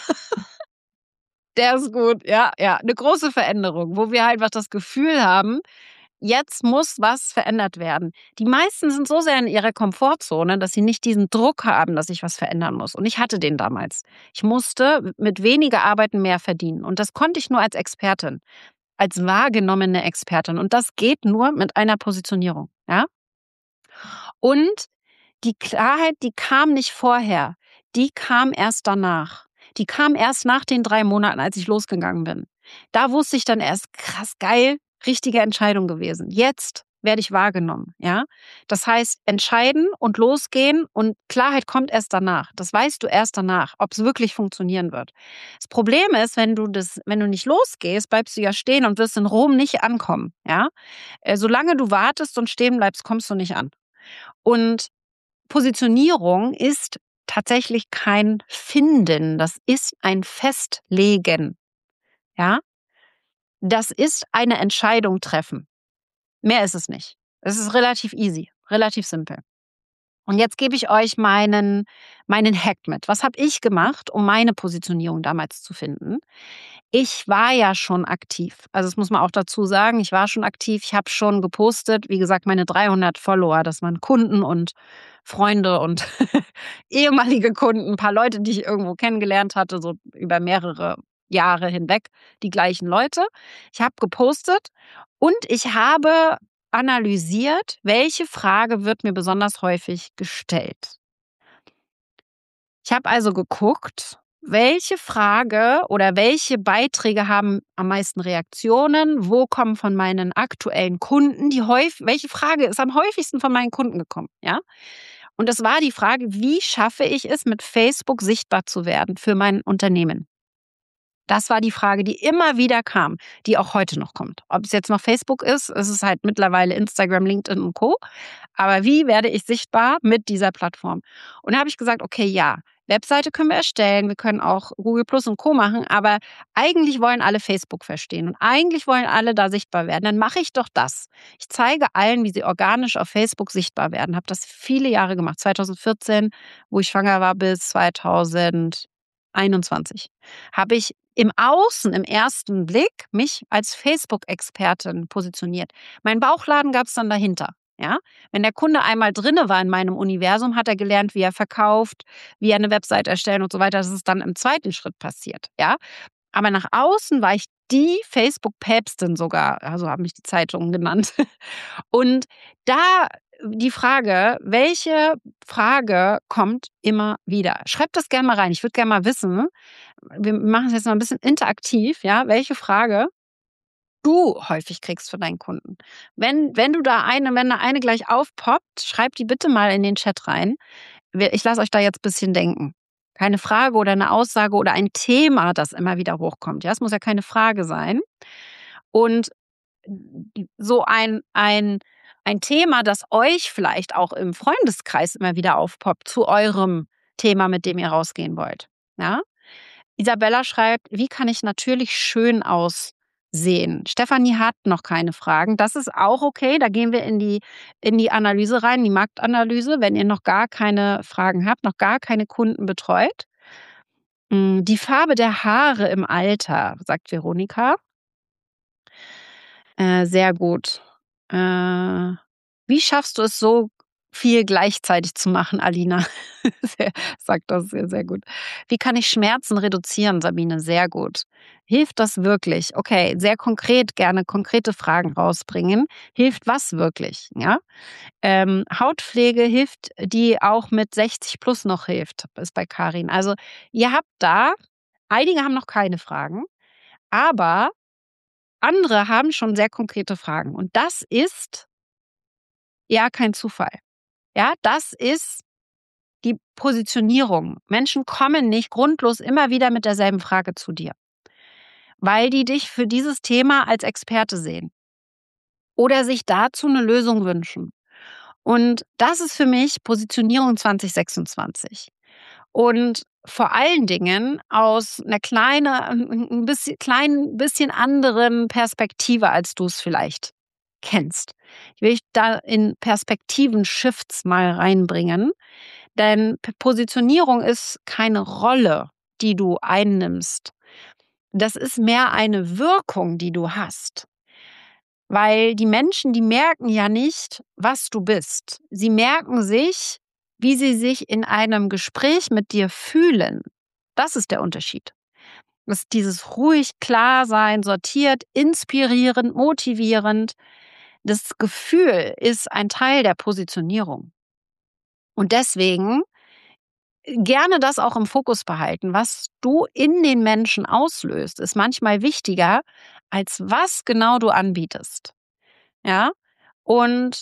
A: Der ist gut, ja, ja. Eine große Veränderung, wo wir halt einfach das Gefühl haben, jetzt muss was verändert werden. Die meisten sind so sehr in ihrer Komfortzone, dass sie nicht diesen Druck haben, dass sich was verändern muss. Und ich hatte den damals. Ich musste mit weniger Arbeiten mehr verdienen. Und das konnte ich nur als Expertin, als wahrgenommene Expertin. Und das geht nur mit einer Positionierung, ja. Und die Klarheit, die kam nicht vorher, die kam erst danach. Die kam erst nach den drei Monaten, als ich losgegangen bin. Da wusste ich dann erst, krass, geil, richtige Entscheidung gewesen. Jetzt werde ich wahrgenommen, ja. Das heißt, entscheiden und losgehen und Klarheit kommt erst danach. Das weißt du erst danach, ob es wirklich funktionieren wird. Das Problem ist, wenn du das, wenn du nicht losgehst, bleibst du ja stehen und wirst in Rom nicht ankommen, ja. Äh, solange du wartest und stehen bleibst, kommst du nicht an. Und Positionierung ist tatsächlich kein Finden, das ist ein Festlegen, ja? Das ist eine Entscheidung treffen. Mehr ist es nicht. Es ist relativ easy, relativ simpel. Und jetzt gebe ich euch meinen, meinen Hack mit. Was habe ich gemacht, um meine Positionierung damals zu finden? Ich war ja schon aktiv. Also das muss man auch dazu sagen. Ich war schon aktiv. Ich habe schon gepostet. Wie gesagt, meine dreihundert Follower, das waren Kunden und Freunde und ehemalige Kunden, ein paar Leute, die ich irgendwo kennengelernt hatte, so über mehrere Jahre hinweg, die gleichen Leute. Ich habe gepostet und ich habe analysiert, welche Frage wird mir besonders häufig gestellt. Ich habe also geguckt, welche Frage oder welche Beiträge haben am meisten Reaktionen, wo kommen von meinen aktuellen Kunden, die häufig, welche Frage ist am häufigsten von meinen Kunden gekommen, ja? Und das war die Frage, wie schaffe ich es, mit Facebook sichtbar zu werden für mein Unternehmen? Das war die Frage, die immer wieder kam, die auch heute noch kommt. Ob es jetzt noch Facebook ist, ist es halt mittlerweile Instagram, LinkedIn und Co. Aber wie werde ich sichtbar mit dieser Plattform? Und da habe ich gesagt, okay, ja, Webseite können wir erstellen, wir können auch Google Plus und Co. machen, aber eigentlich wollen alle Facebook verstehen und eigentlich wollen alle da sichtbar werden. Dann mache ich doch das. Ich zeige allen, wie sie organisch auf Facebook sichtbar werden. Habe das viele Jahre gemacht, zweitausendvierzehn, wo ich schwanger war, bis zweitausendeinundzwanzig. Habe ich im Außen, im ersten Blick, mich als Facebook-Expertin positioniert. Mein Bauchladen gab es dann dahinter. Ja? Wenn der Kunde einmal drinne war in meinem Universum, hat er gelernt, wie er verkauft, wie er eine Website erstellt und so weiter. Das ist dann im zweiten Schritt passiert. Ja? Aber nach außen war ich die Facebook-Päpstin sogar, also haben mich die Zeitungen genannt. Und da die Frage, welche Frage kommt immer wieder? Schreibt das gerne mal rein. Ich würde gerne mal wissen, wir machen es jetzt mal ein bisschen interaktiv, ja, welche Frage du häufig kriegst von deinen Kunden. Wenn, wenn du da eine, wenn da eine gleich aufpoppt, schreibt die bitte mal in den Chat rein. Ich lasse euch da jetzt ein bisschen denken. Keine Frage oder eine Aussage oder ein Thema, das immer wieder hochkommt. Ja, es muss ja keine Frage sein. Und so ein, ein, ein Thema, das euch vielleicht auch im Freundeskreis immer wieder aufpoppt, zu eurem Thema, mit dem ihr rausgehen wollt. Ja? Isabella schreibt, wie kann ich natürlich schön aussehen? Stefanie hat noch keine Fragen. Das ist auch okay. Da gehen wir in die, in die Analyse rein, die Marktanalyse, wenn ihr noch gar keine Fragen habt, noch gar keine Kunden betreut. Die Farbe der Haare im Alter, sagt Veronika. Äh, sehr gut. Äh, wie schaffst du es so viel gleichzeitig zu machen, Alina? sehr, sagt das sehr, sehr gut. Wie kann ich Schmerzen reduzieren, Sabine? Sehr gut. Hilft das wirklich? Okay, sehr konkret, gerne konkrete Fragen rausbringen. Hilft was wirklich? Ja. Ähm, Hautpflege hilft, die auch mit sechzig plus noch hilft, ist bei Karin. Also ihr habt da, einige haben noch keine Fragen, aber andere haben schon sehr konkrete Fragen. Und das ist ja kein Zufall. Ja, das ist die Positionierung. Menschen kommen nicht grundlos immer wieder mit derselben Frage zu dir, weil die dich für dieses Thema als Experte sehen oder sich dazu eine Lösung wünschen. Und das ist für mich Positionierung zwanzig sechsundzwanzig. Und vor allen Dingen aus einer kleinen, ein bisschen, kleinen, bisschen anderen Perspektive, als du es vielleicht kennst. Ich will dich da in Perspektiven-Shifts mal reinbringen, denn Positionierung ist keine Rolle, die du einnimmst. Das ist mehr eine Wirkung, die du hast. Weil die Menschen, die merken ja nicht, was du bist. Sie merken sich, wie sie sich in einem Gespräch mit dir fühlen. Das ist der Unterschied. Das ist dieses ruhig, klar sein, sortiert, inspirierend, motivierend. Das Gefühl ist ein Teil der Positionierung. Und deswegen gerne das auch im Fokus behalten. Was du in den Menschen auslöst, ist manchmal wichtiger, als was genau du anbietest. Ja? Und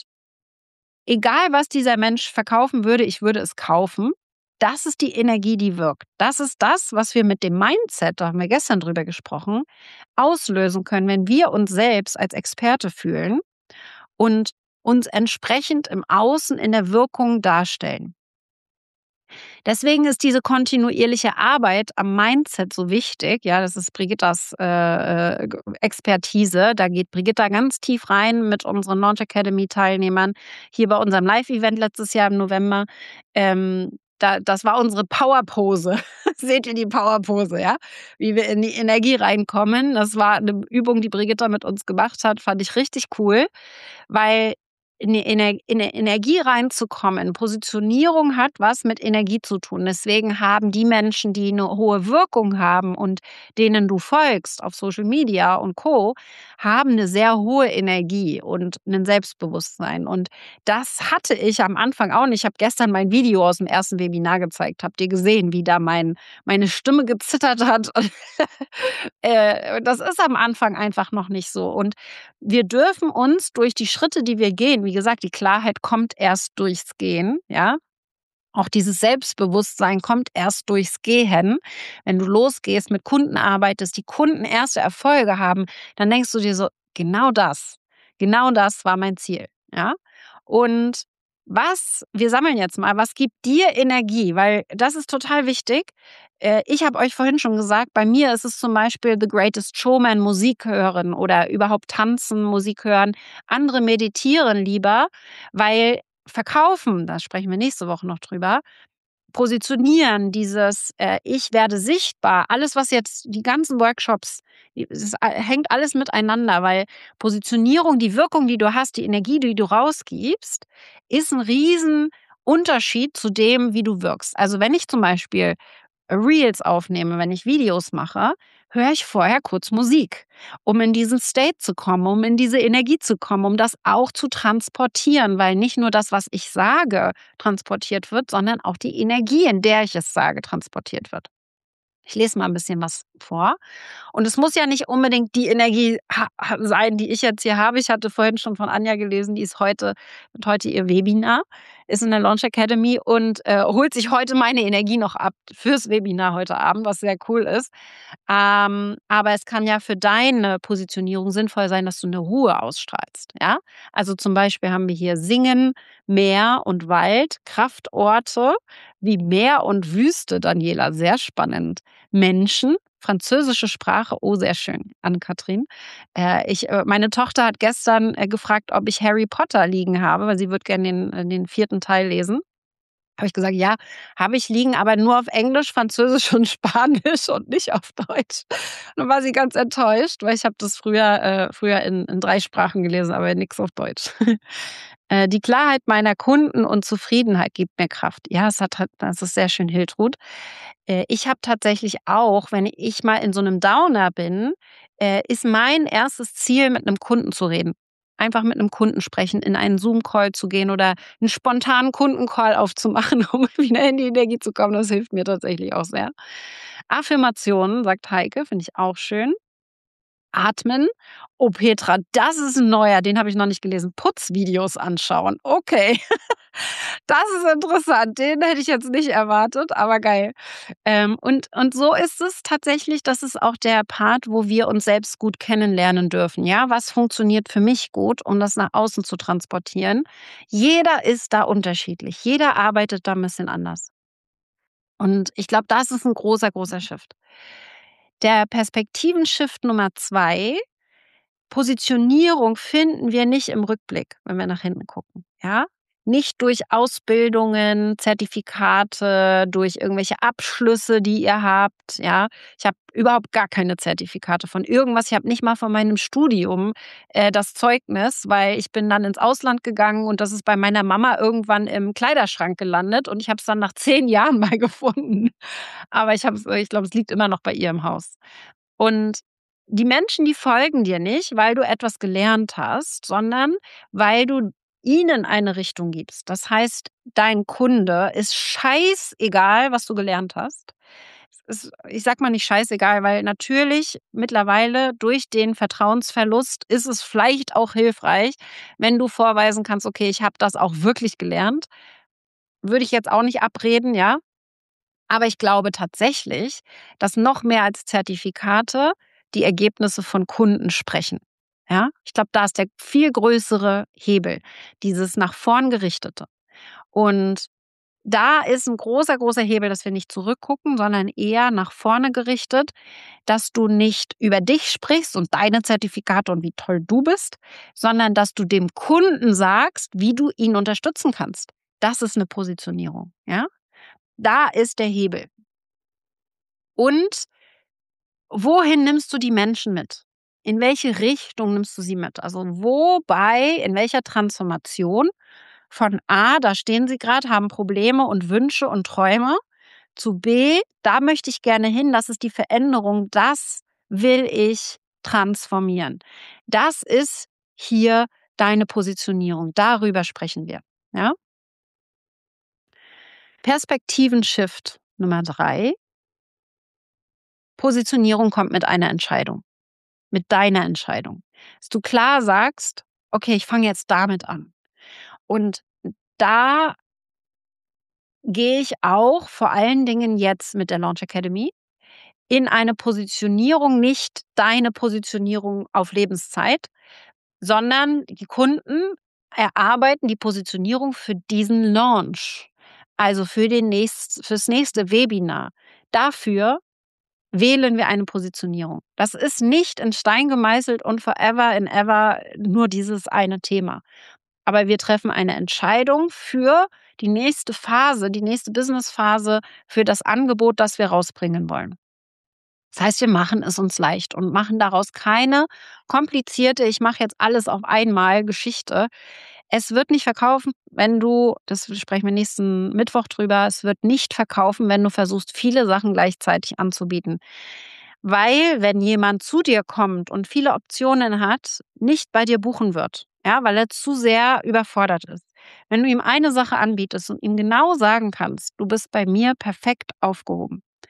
A: egal, was dieser Mensch verkaufen würde, ich würde es kaufen. Das ist die Energie, die wirkt. Das ist das, was wir mit dem Mindset, da haben wir gestern drüber gesprochen, auslösen können, wenn wir uns selbst als Experte fühlen und uns entsprechend im Außen in der Wirkung darstellen. Deswegen ist diese kontinuierliche Arbeit am Mindset so wichtig. Ja, das ist Brigittas äh, Expertise. Da geht Brigitta ganz tief rein mit unseren Launch Academy Teilnehmern. Hier bei unserem Live-Event letztes Jahr im November. Ähm, da, das war unsere Powerpose. Seht ihr die Powerpose, ja? Wie wir in die Energie reinkommen. Das war eine Übung, die Brigitta mit uns gemacht hat. Fand ich richtig cool, weil in die Ener- in die Energie reinzukommen. Positionierung hat was mit Energie zu tun. Deswegen haben die Menschen, die eine hohe Wirkung haben und denen du folgst auf Social Media und Co., haben eine sehr hohe Energie und ein Selbstbewusstsein. Und das hatte ich am Anfang auch nicht. Ich habe gestern mein Video aus dem ersten Webinar gezeigt. Habt ihr gesehen, wie da mein, meine Stimme gezittert hat? Das ist am Anfang einfach noch nicht so. Und wir dürfen uns durch die Schritte, die wir gehen, wie gesagt, die Klarheit kommt erst durchs Gehen, ja. Auch dieses Selbstbewusstsein kommt erst durchs Gehen. Wenn du losgehst, mit Kunden arbeitest, die Kunden erste Erfolge haben, dann denkst du dir so, genau das, genau das war mein Ziel, ja. Und was, wir sammeln jetzt mal, was gibt dir Energie? Weil das ist total wichtig. Ich habe euch vorhin schon gesagt, bei mir ist es zum Beispiel The Greatest Showman, Musik hören oder überhaupt tanzen, Musik hören. Andere meditieren lieber, weil verkaufen, da sprechen wir nächste Woche noch drüber, positionieren, dieses äh, ich werde sichtbar, alles was jetzt, die ganzen Workshops, es hängt alles miteinander, weil Positionierung, die Wirkung, die du hast, die Energie, die du rausgibst, ist ein riesen Unterschied zu dem, wie du wirkst. Also wenn ich zum Beispiel Reels aufnehme, wenn ich Videos mache, höre ich vorher kurz Musik, um in diesen State zu kommen, um in diese Energie zu kommen, um das auch zu transportieren, weil nicht nur das, was ich sage, transportiert wird, sondern auch die Energie, in der ich es sage, transportiert wird. Ich lese mal ein bisschen was vor. Und es muss ja nicht unbedingt die Energie ha sein, die ich jetzt hier habe. Ich hatte vorhin schon von Anja gelesen, die ist heute hat heute ihr Webinar, ist in der Launch Academy und, äh, holt sich heute meine Energie noch ab fürs Webinar heute Abend, was sehr cool ist. Ähm, aber es kann ja für deine Positionierung sinnvoll sein, dass du eine Ruhe ausstrahlst, ja? Also, zum Beispiel haben wir hier Singen, Meer und Wald, Kraftorte wie Meer und Wüste, Daniela, sehr spannend. Menschen, französische Sprache, oh, sehr schön, Ann-Kathrin. Äh, ich, äh, meine Tochter hat gestern äh, gefragt, ob ich Harry Potter liegen habe, weil sie wird gerne den, äh, den vierten Teil lesen. Habe ich gesagt, ja, habe ich liegen, aber nur auf Englisch, Französisch und Spanisch und nicht auf Deutsch. Dann war sie ganz enttäuscht, weil ich habe das früher, äh, früher in, in drei Sprachen gelesen, aber nichts auf Deutsch. Äh, Die Klarheit meiner Kunden und Zufriedenheit gibt mir Kraft. Ja, es hat, das ist sehr schön, Hiltrud. Äh, Ich habe tatsächlich auch, wenn ich mal in so einem Downer bin, äh, ist mein erstes Ziel, mit einem Kunden zu reden. Einfach mit einem Kunden sprechen, in einen Zoom-Call zu gehen oder einen spontanen Kundencall aufzumachen, um wieder in die Energie zu kommen. Das hilft mir tatsächlich auch sehr. Affirmationen, sagt Heike, finde ich auch schön. Atmen. Oh, Petra, das ist ein neuer, den habe ich noch nicht gelesen. Putzvideos anschauen. Okay, das ist interessant. Den hätte ich jetzt nicht erwartet, aber geil. Ähm, und und so ist es tatsächlich, das ist auch der Part, wo wir uns selbst gut kennenlernen dürfen, ja? Was funktioniert für mich gut, um das nach außen zu transportieren? Jeder ist da unterschiedlich. Jeder arbeitet da ein bisschen anders. Und ich glaube, das ist ein großer, großer Shift. Der Perspektiven-Shift Nummer zwei: Positionierung finden wir nicht im Rückblick, wenn wir nach hinten gucken, ja? Nicht durch Ausbildungen, Zertifikate, durch irgendwelche Abschlüsse, die ihr habt, ja? Ich habe überhaupt gar keine Zertifikate von irgendwas. Ich habe nicht mal von meinem Studium, äh, das Zeugnis, weil ich bin dann ins Ausland gegangen und das ist bei meiner Mama irgendwann im Kleiderschrank gelandet und ich habe es dann nach zehn Jahren mal gefunden. Aber ich habe ich glaube, es liegt immer noch bei ihr im Haus. Und die Menschen, die folgen dir nicht, weil du etwas gelernt hast, sondern weil du ihnen eine Richtung gibst. Das heißt, dein Kunde ist scheißegal, was du gelernt hast. Es ist, ich sag mal nicht scheißegal, weil natürlich mittlerweile durch den Vertrauensverlust ist es vielleicht auch hilfreich, wenn du vorweisen kannst, okay, ich habe das auch wirklich gelernt. Würde ich jetzt auch nicht abreden, ja. Aber ich glaube tatsächlich, dass noch mehr als Zertifikate die Ergebnisse von Kunden sprechen. Ja, ich glaube, da ist der viel größere Hebel, dieses nach vorn gerichtete. Und da ist ein großer, großer Hebel, dass wir nicht zurückgucken, sondern eher nach vorne gerichtet, dass du nicht über dich sprichst und deine Zertifikate und wie toll du bist, sondern dass du dem Kunden sagst, wie du ihn unterstützen kannst. Das ist eine Positionierung, ja? Da ist der Hebel. Und wohin nimmst du die Menschen mit? In welche Richtung nimmst du sie mit? Also wobei, in welcher Transformation von A, da stehen sie gerade, haben Probleme und Wünsche und Träume, zu B, da möchte ich gerne hin, das ist die Veränderung, das will ich transformieren. Das ist hier deine Positionierung, darüber sprechen wir. Ja? Perspektivenshift Nummer drei. Positionierung kommt mit einer Entscheidung, mit deiner Entscheidung. Dass du klar sagst, okay, ich fange jetzt damit an. Und da gehe ich auch vor allen Dingen jetzt mit der Launch Academy in eine Positionierung, nicht deine Positionierung auf Lebenszeit, sondern die Kunden erarbeiten die Positionierung für diesen Launch, also für den nächst, fürs nächste Webinar. Dafür wählen wir eine Positionierung. Das ist nicht in Stein gemeißelt und forever and ever nur dieses eine Thema. Aber wir treffen eine Entscheidung für die nächste Phase, die nächste Businessphase, für das Angebot, das wir rausbringen wollen. Das heißt, wir machen es uns leicht und machen daraus keine komplizierte, ich mache jetzt alles auf einmal Geschichte. Es wird nicht verkaufen, wenn du, das sprechen wir nächsten Mittwoch drüber, es wird nicht verkaufen, wenn du versuchst, viele Sachen gleichzeitig anzubieten. Weil, wenn jemand zu dir kommt und viele Optionen hat, nicht bei dir buchen wird, ja, weil er zu sehr überfordert ist. Wenn du ihm eine Sache anbietest und ihm genau sagen kannst, du bist bei mir perfekt aufgehoben.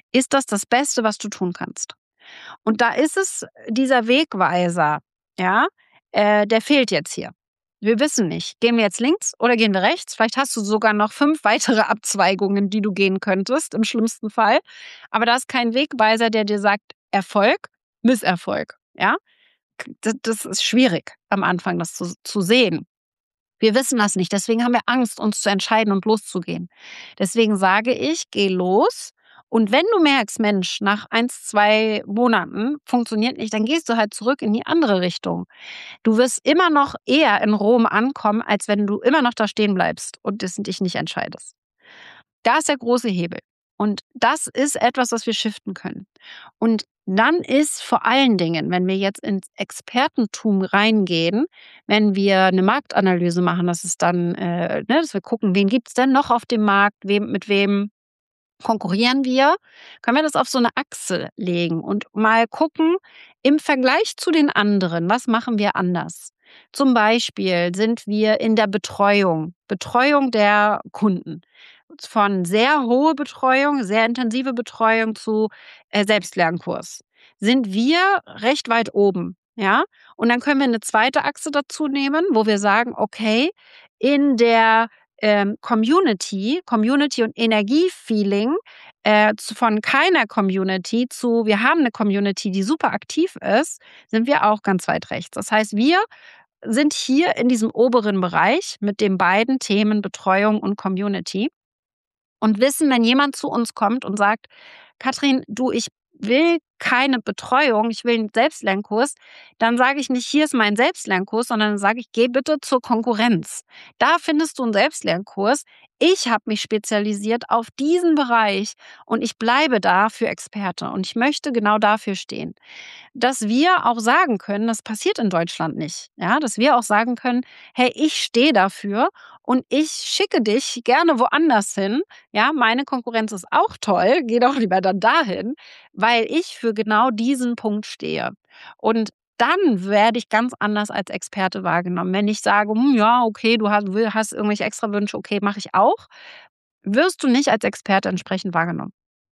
A: ist das das Beste, was du tun kannst. Und da ist es dieser Wegweiser, ja, äh, der fehlt jetzt hier. Wir wissen nicht, gehen wir jetzt links oder gehen wir rechts? Vielleicht hast du sogar noch fünf weitere Abzweigungen, die du gehen könntest, im schlimmsten Fall. Aber da ist kein Wegweiser, der dir sagt, Erfolg, Misserfolg, ja. Das, das ist schwierig am Anfang, das zu, zu sehen. Wir wissen das nicht, deswegen haben wir Angst, uns zu entscheiden und loszugehen. Deswegen sage ich, geh los. Und wenn du merkst, Mensch, nach eins, zwei Monaten funktioniert nicht, dann gehst du halt zurück in die andere Richtung. Du wirst immer noch eher in Rom ankommen, als wenn du immer noch da stehen bleibst und dich nicht entscheidest. Da ist der große Hebel. Und das ist etwas, was wir shiften können. Und dann ist vor allen Dingen, wenn wir jetzt ins Expertentum reingehen, wenn wir eine Marktanalyse machen, das ist dann, äh, ne, dass wir gucken, wen gibt es denn noch auf dem Markt, wem, mit wem konkurrieren wir, können wir das auf so eine Achse legen und mal gucken, im Vergleich zu den anderen, was machen wir anders? Zum Beispiel sind wir in der Betreuung, Betreuung der Kunden. Von sehr hohe Betreuung, sehr intensive Betreuung zu äh, Selbstlernkurs. Sind wir recht weit oben, ja? Und dann können wir eine zweite Achse dazu nehmen, wo wir sagen, okay, in der ähm, Community, Community und Energiefeeling äh, zu, von keiner Community zu, wir haben eine Community, die super aktiv ist, sind wir auch ganz weit rechts. Das heißt, wir sind hier in diesem oberen Bereich mit den beiden Themen Betreuung und Community und wissen, wenn jemand zu uns kommt und sagt, Katrin, du, ich will keine Betreuung, ich will einen Selbstlernkurs, dann sage ich nicht, hier ist mein Selbstlernkurs, sondern dann sage ich, geh bitte zur Konkurrenz. Da findest du einen Selbstlernkurs. Ich habe mich spezialisiert auf diesen Bereich und ich bleibe da für Experte und ich möchte genau dafür stehen. Dass wir auch sagen können, das passiert in Deutschland nicht, ja, dass wir auch sagen können, hey, ich stehe dafür und ich schicke dich gerne woanders hin. Ja, meine Konkurrenz ist auch toll, geh doch lieber dann dahin, weil ich für genau diesen Punkt stehe. Und dann werde ich ganz anders als Experte wahrgenommen. Wenn ich sage, hm, ja, okay, du hast, hast irgendwelche Extrawünsche, okay, mache ich auch, wirst du nicht als Experte entsprechend wahrgenommen.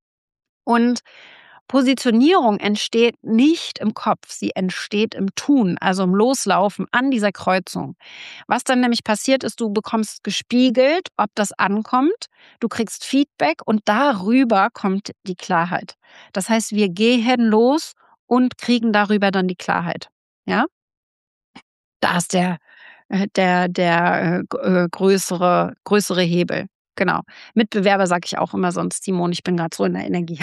A: Und Positionierung entsteht nicht im Kopf, sie entsteht im Tun, also im Loslaufen an dieser Kreuzung. Was dann nämlich passiert ist, du bekommst gespiegelt, ob das ankommt, du kriegst Feedback und darüber kommt die Klarheit. Das heißt, wir gehen los und kriegen darüber dann die Klarheit. Ja? Da ist der, der, der äh, größere, größere Hebel. Genau. Mitbewerber sage ich auch immer sonst, Simon, ich bin gerade so in der Energie.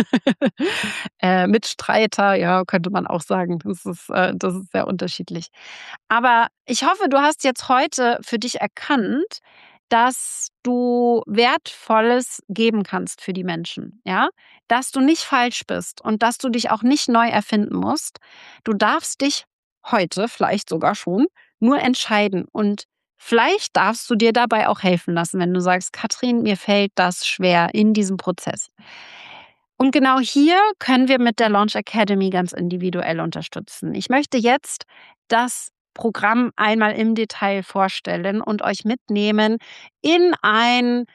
A: äh, Mitstreiter, ja, könnte man auch sagen. Das ist, äh, das ist sehr unterschiedlich. Aber ich hoffe, du hast jetzt heute für dich erkannt, dass du Wertvolles geben kannst für die Menschen, ja? Dass du nicht falsch bist und dass du dich auch nicht neu erfinden musst. Du darfst dich heute vielleicht sogar schon nur entscheiden und vielleicht darfst du dir dabei auch helfen lassen, wenn du sagst, Katrin, mir fällt das schwer in diesem Prozess. Und genau hier können wir mit der Launch Academy ganz individuell unterstützen. Ich möchte jetzt das Programm einmal im Detail vorstellen und euch mitnehmen in ein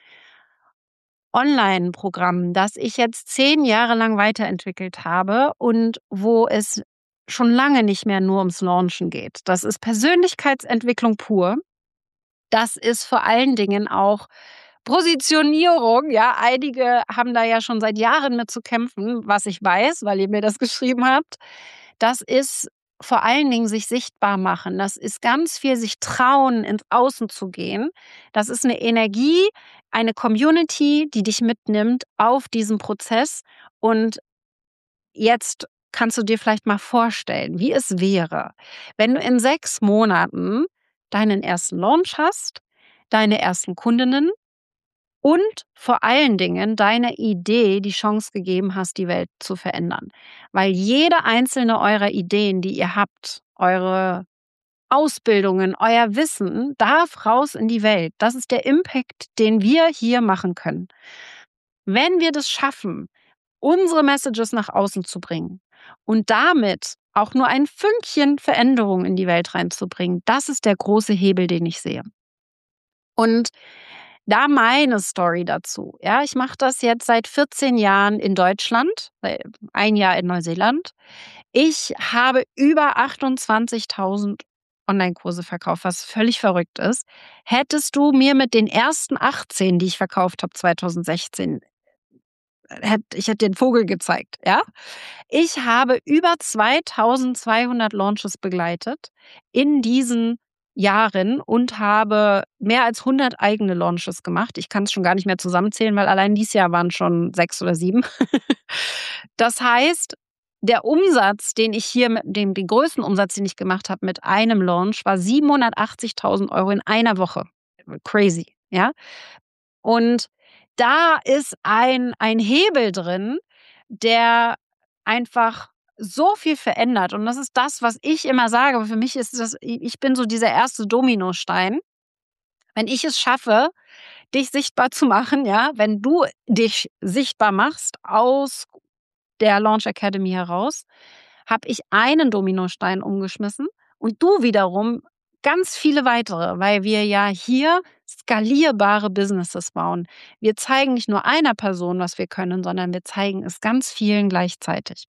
A: Online-Programm, das ich jetzt zehn Jahre lang weiterentwickelt habe und wo es schon lange nicht mehr nur ums Launchen geht. Das ist Persönlichkeitsentwicklung pur. Das ist vor allen Dingen auch Positionierung. Ja, einige haben da ja schon seit Jahren mit zu kämpfen, was ich weiß, weil ihr mir das geschrieben habt. Das ist vor allen Dingen sich sichtbar machen. Das ist ganz viel sich trauen, ins Außen zu gehen. Das ist eine Energie, eine Community, die dich mitnimmt auf diesen Prozess. Und jetzt kannst du dir vielleicht mal vorstellen, wie es wäre, wenn du in sechs Monaten deinen ersten Launch hast, deine ersten Kundinnen und vor allen Dingen deiner Idee die Chance gegeben hast, die Welt zu verändern. Weil jede einzelne eurer Ideen, die ihr habt, eure Ausbildungen, euer Wissen darf raus in die Welt. Das ist der Impact, den wir hier machen können. Wenn wir das schaffen, unsere Messages nach außen zu bringen und damit auch nur ein Fünkchen Veränderung in die Welt reinzubringen, das ist der große Hebel, den ich sehe. Und da meine Story dazu. Ja, ich mache das jetzt seit vierzehn Jahren in Deutschland, ein Jahr in Neuseeland. Ich habe über achtundzwanzigtausend Online-Kurse verkauft, was völlig verrückt ist. Hättest du mir mit den ersten achtzehn, die ich verkauft habe zweitausendsechzehn, hätt, ich hätte den Vogel gezeigt, ja? Ich habe über zweitausendzweihundert Launches begleitet in diesen Jahren und habe mehr als hundert eigene Launches gemacht. Ich kann es schon gar nicht mehr zusammenzählen, weil allein dieses Jahr waren schon sechs oder sieben. Das heißt, der Umsatz, den ich hier mit dem, den größten Umsatz, den ich gemacht habe mit einem Launch, war siebenhundertachtzigtausend Euro in einer Woche. Crazy, ja? Und da ist ein, ein Hebel drin, der einfach so viel verändert. Und das ist das, was ich immer sage. Aber für mich ist das, ich bin so dieser erste Dominostein. Wenn ich es schaffe, dich sichtbar zu machen, ja, wenn du dich sichtbar machst aus der Launch Academy heraus, habe ich einen Dominostein umgeschmissen und du wiederum ganz viele weitere, weil wir ja hier skalierbare Businesses bauen. Wir zeigen nicht nur einer Person, was wir können, sondern wir zeigen es ganz vielen gleichzeitig.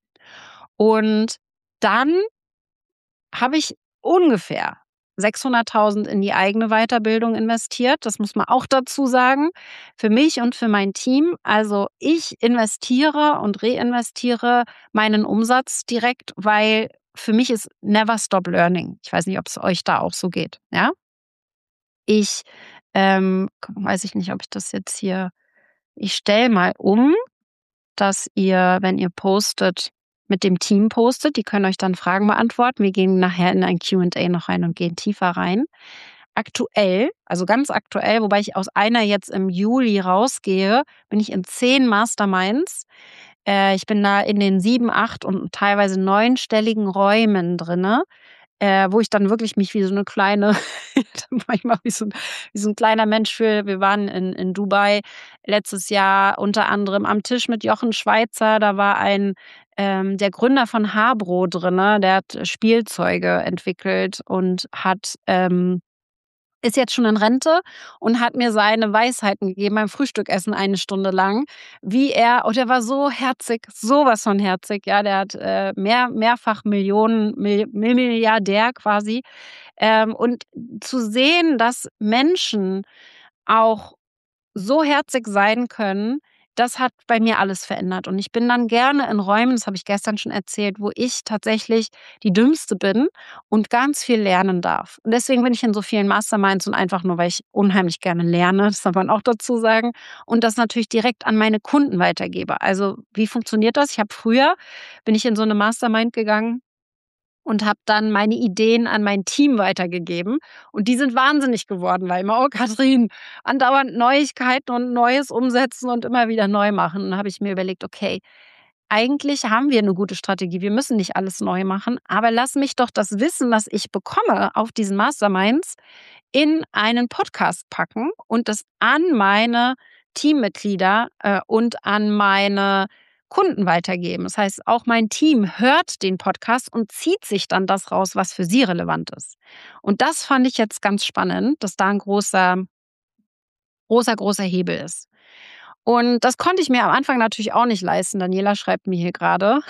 A: Und dann habe ich ungefähr sechshunderttausend in die eigene Weiterbildung investiert. Das muss man auch dazu sagen. Für mich und für mein Team. Also ich investiere und reinvestiere meinen Umsatz direkt, weil für mich ist never stop learning. Ich weiß nicht, ob es euch da auch so geht. Ja? Ich ähm, weiß ich nicht, ob ich das jetzt hier. Ich stelle mal um, dass ihr, wenn ihr postet, mit dem Team postet. Die können euch dann Fragen beantworten. Wir gehen nachher in ein Q und A noch rein und gehen tiefer rein. Aktuell, also ganz aktuell, wobei ich aus einer jetzt im Juli rausgehe, bin ich in zehn Masterminds. Äh, ich bin da in den sieben, acht und teilweise neunstelligen Räumen drinne, äh, wo ich dann wirklich mich wie so eine kleine, manchmal wie so, ein, wie so ein kleiner Mensch fühle. Wir waren in, in Dubai letztes Jahr unter anderem am Tisch mit Jochen Schweizer. Da war ein ähm, der Gründer von Habro drinne, der hat Spielzeuge entwickelt und hat ähm, ist jetzt schon in Rente und hat mir seine Weisheiten gegeben beim Frühstückessen eine Stunde lang, wie er, und er war so herzig, sowas von herzig, ja, der hat äh, mehr, mehrfach Millionen, Mill- Milliardär quasi. Ähm, und zu sehen, dass Menschen auch so herzig sein können, das hat bei mir alles verändert. Und ich bin dann gerne in Räumen, das habe ich gestern schon erzählt, wo ich tatsächlich die Dümmste bin und ganz viel lernen darf. Und deswegen bin ich in so vielen Masterminds und einfach nur, weil ich unheimlich gerne lerne, das darf man auch dazu sagen, und das natürlich direkt an meine Kunden weitergebe. Also wie funktioniert das? Ich habe früher, bin ich in so eine Mastermind gegangen und habe dann meine Ideen an mein Team weitergegeben. Und die sind wahnsinnig geworden, weil immer, oh Katrin, andauernd Neuigkeiten und Neues umsetzen und immer wieder neu machen. Und dann habe ich mir überlegt, okay, eigentlich haben wir eine gute Strategie. Wir müssen nicht alles neu machen, aber lass mich doch das Wissen, was ich bekomme auf diesen Masterminds, in einen Podcast packen und das an meine Teammitglieder äh, und an meine Kunden weitergeben. Das heißt, auch mein Team hört den Podcast und zieht sich dann das raus, was für sie relevant ist. Und das fand ich jetzt ganz spannend, dass da ein großer, großer, großer Hebel ist. Und das konnte ich mir am Anfang natürlich auch nicht leisten. Daniela schreibt mir hier gerade.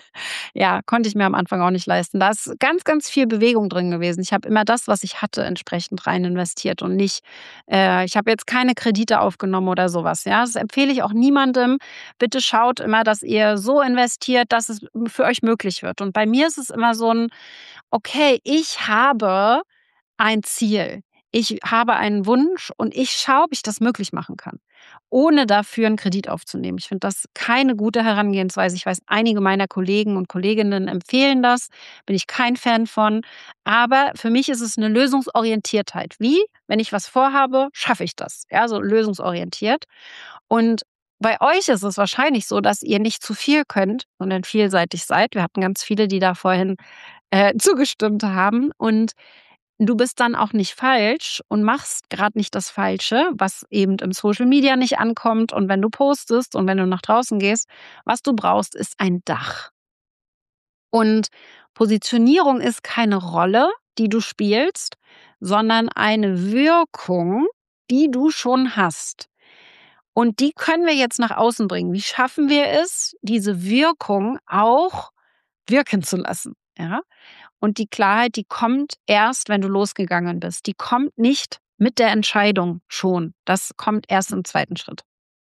A: Ja, konnte ich mir am Anfang auch nicht leisten. Da ist ganz, ganz viel Bewegung drin gewesen. Ich habe immer das, was ich hatte, entsprechend rein investiert und nicht, äh, ich habe jetzt keine Kredite aufgenommen oder sowas. Ja, das empfehle ich auch niemandem. Bitte schaut immer, dass ihr so investiert, dass es für euch möglich wird. Und bei mir ist es immer so ein, okay, ich habe ein Ziel. Ich habe einen Wunsch und ich schaue, ob ich das möglich machen kann, ohne dafür einen Kredit aufzunehmen. Ich finde das keine gute Herangehensweise. Ich weiß, einige meiner Kollegen und Kolleginnen empfehlen das, bin ich kein Fan von. Aber für mich ist es eine Lösungsorientiertheit. Wie? Wenn ich was vorhabe, schaffe ich das. Ja, so lösungsorientiert. Und bei euch ist es wahrscheinlich so, dass ihr nicht zu viel könnt, sondern vielseitig seid. Wir hatten ganz viele, die da vorhin äh, zugestimmt haben. Und du bist dann auch nicht falsch und machst gerade nicht das Falsche, was eben im Social Media nicht ankommt. Und wenn du postest und wenn du nach draußen gehst, was du brauchst, ist ein Dach. Und Positionierung ist keine Rolle, die du spielst, sondern eine Wirkung, die du schon hast. Und die können wir jetzt nach außen bringen. Wie schaffen wir es, diese Wirkung auch wirken zu lassen? Ja? Und die Klarheit, die kommt erst, wenn du losgegangen bist. Die kommt nicht mit der Entscheidung schon. Das kommt erst im zweiten Schritt.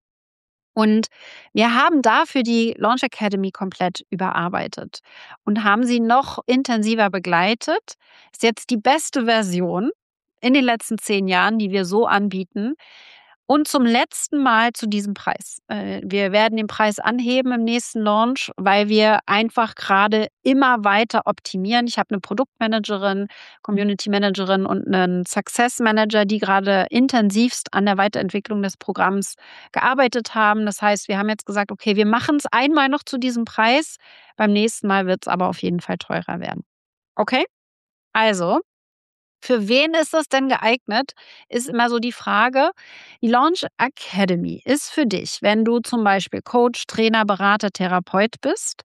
A: Und wir haben dafür die Launch Academy komplett überarbeitet und haben sie noch intensiver begleitet. Ist jetzt die beste Version in den letzten zehn Jahren, die wir so anbieten. Und zum letzten Mal zu diesem Preis. Wir werden den Preis anheben im nächsten Launch, weil wir einfach gerade immer weiter optimieren. Ich habe eine Produktmanagerin, Community Managerin und einen Success Manager, die gerade intensivst an der Weiterentwicklung des Programms gearbeitet haben. Das heißt, wir haben jetzt gesagt, okay, wir machen es einmal noch zu diesem Preis. Beim nächsten Mal wird es aber auf jeden Fall teurer werden. Okay? Also, für wen ist das denn geeignet, ist immer so die Frage. Die Launch Academy ist für dich, wenn du zum Beispiel Coach, Trainer, Berater, Therapeut bist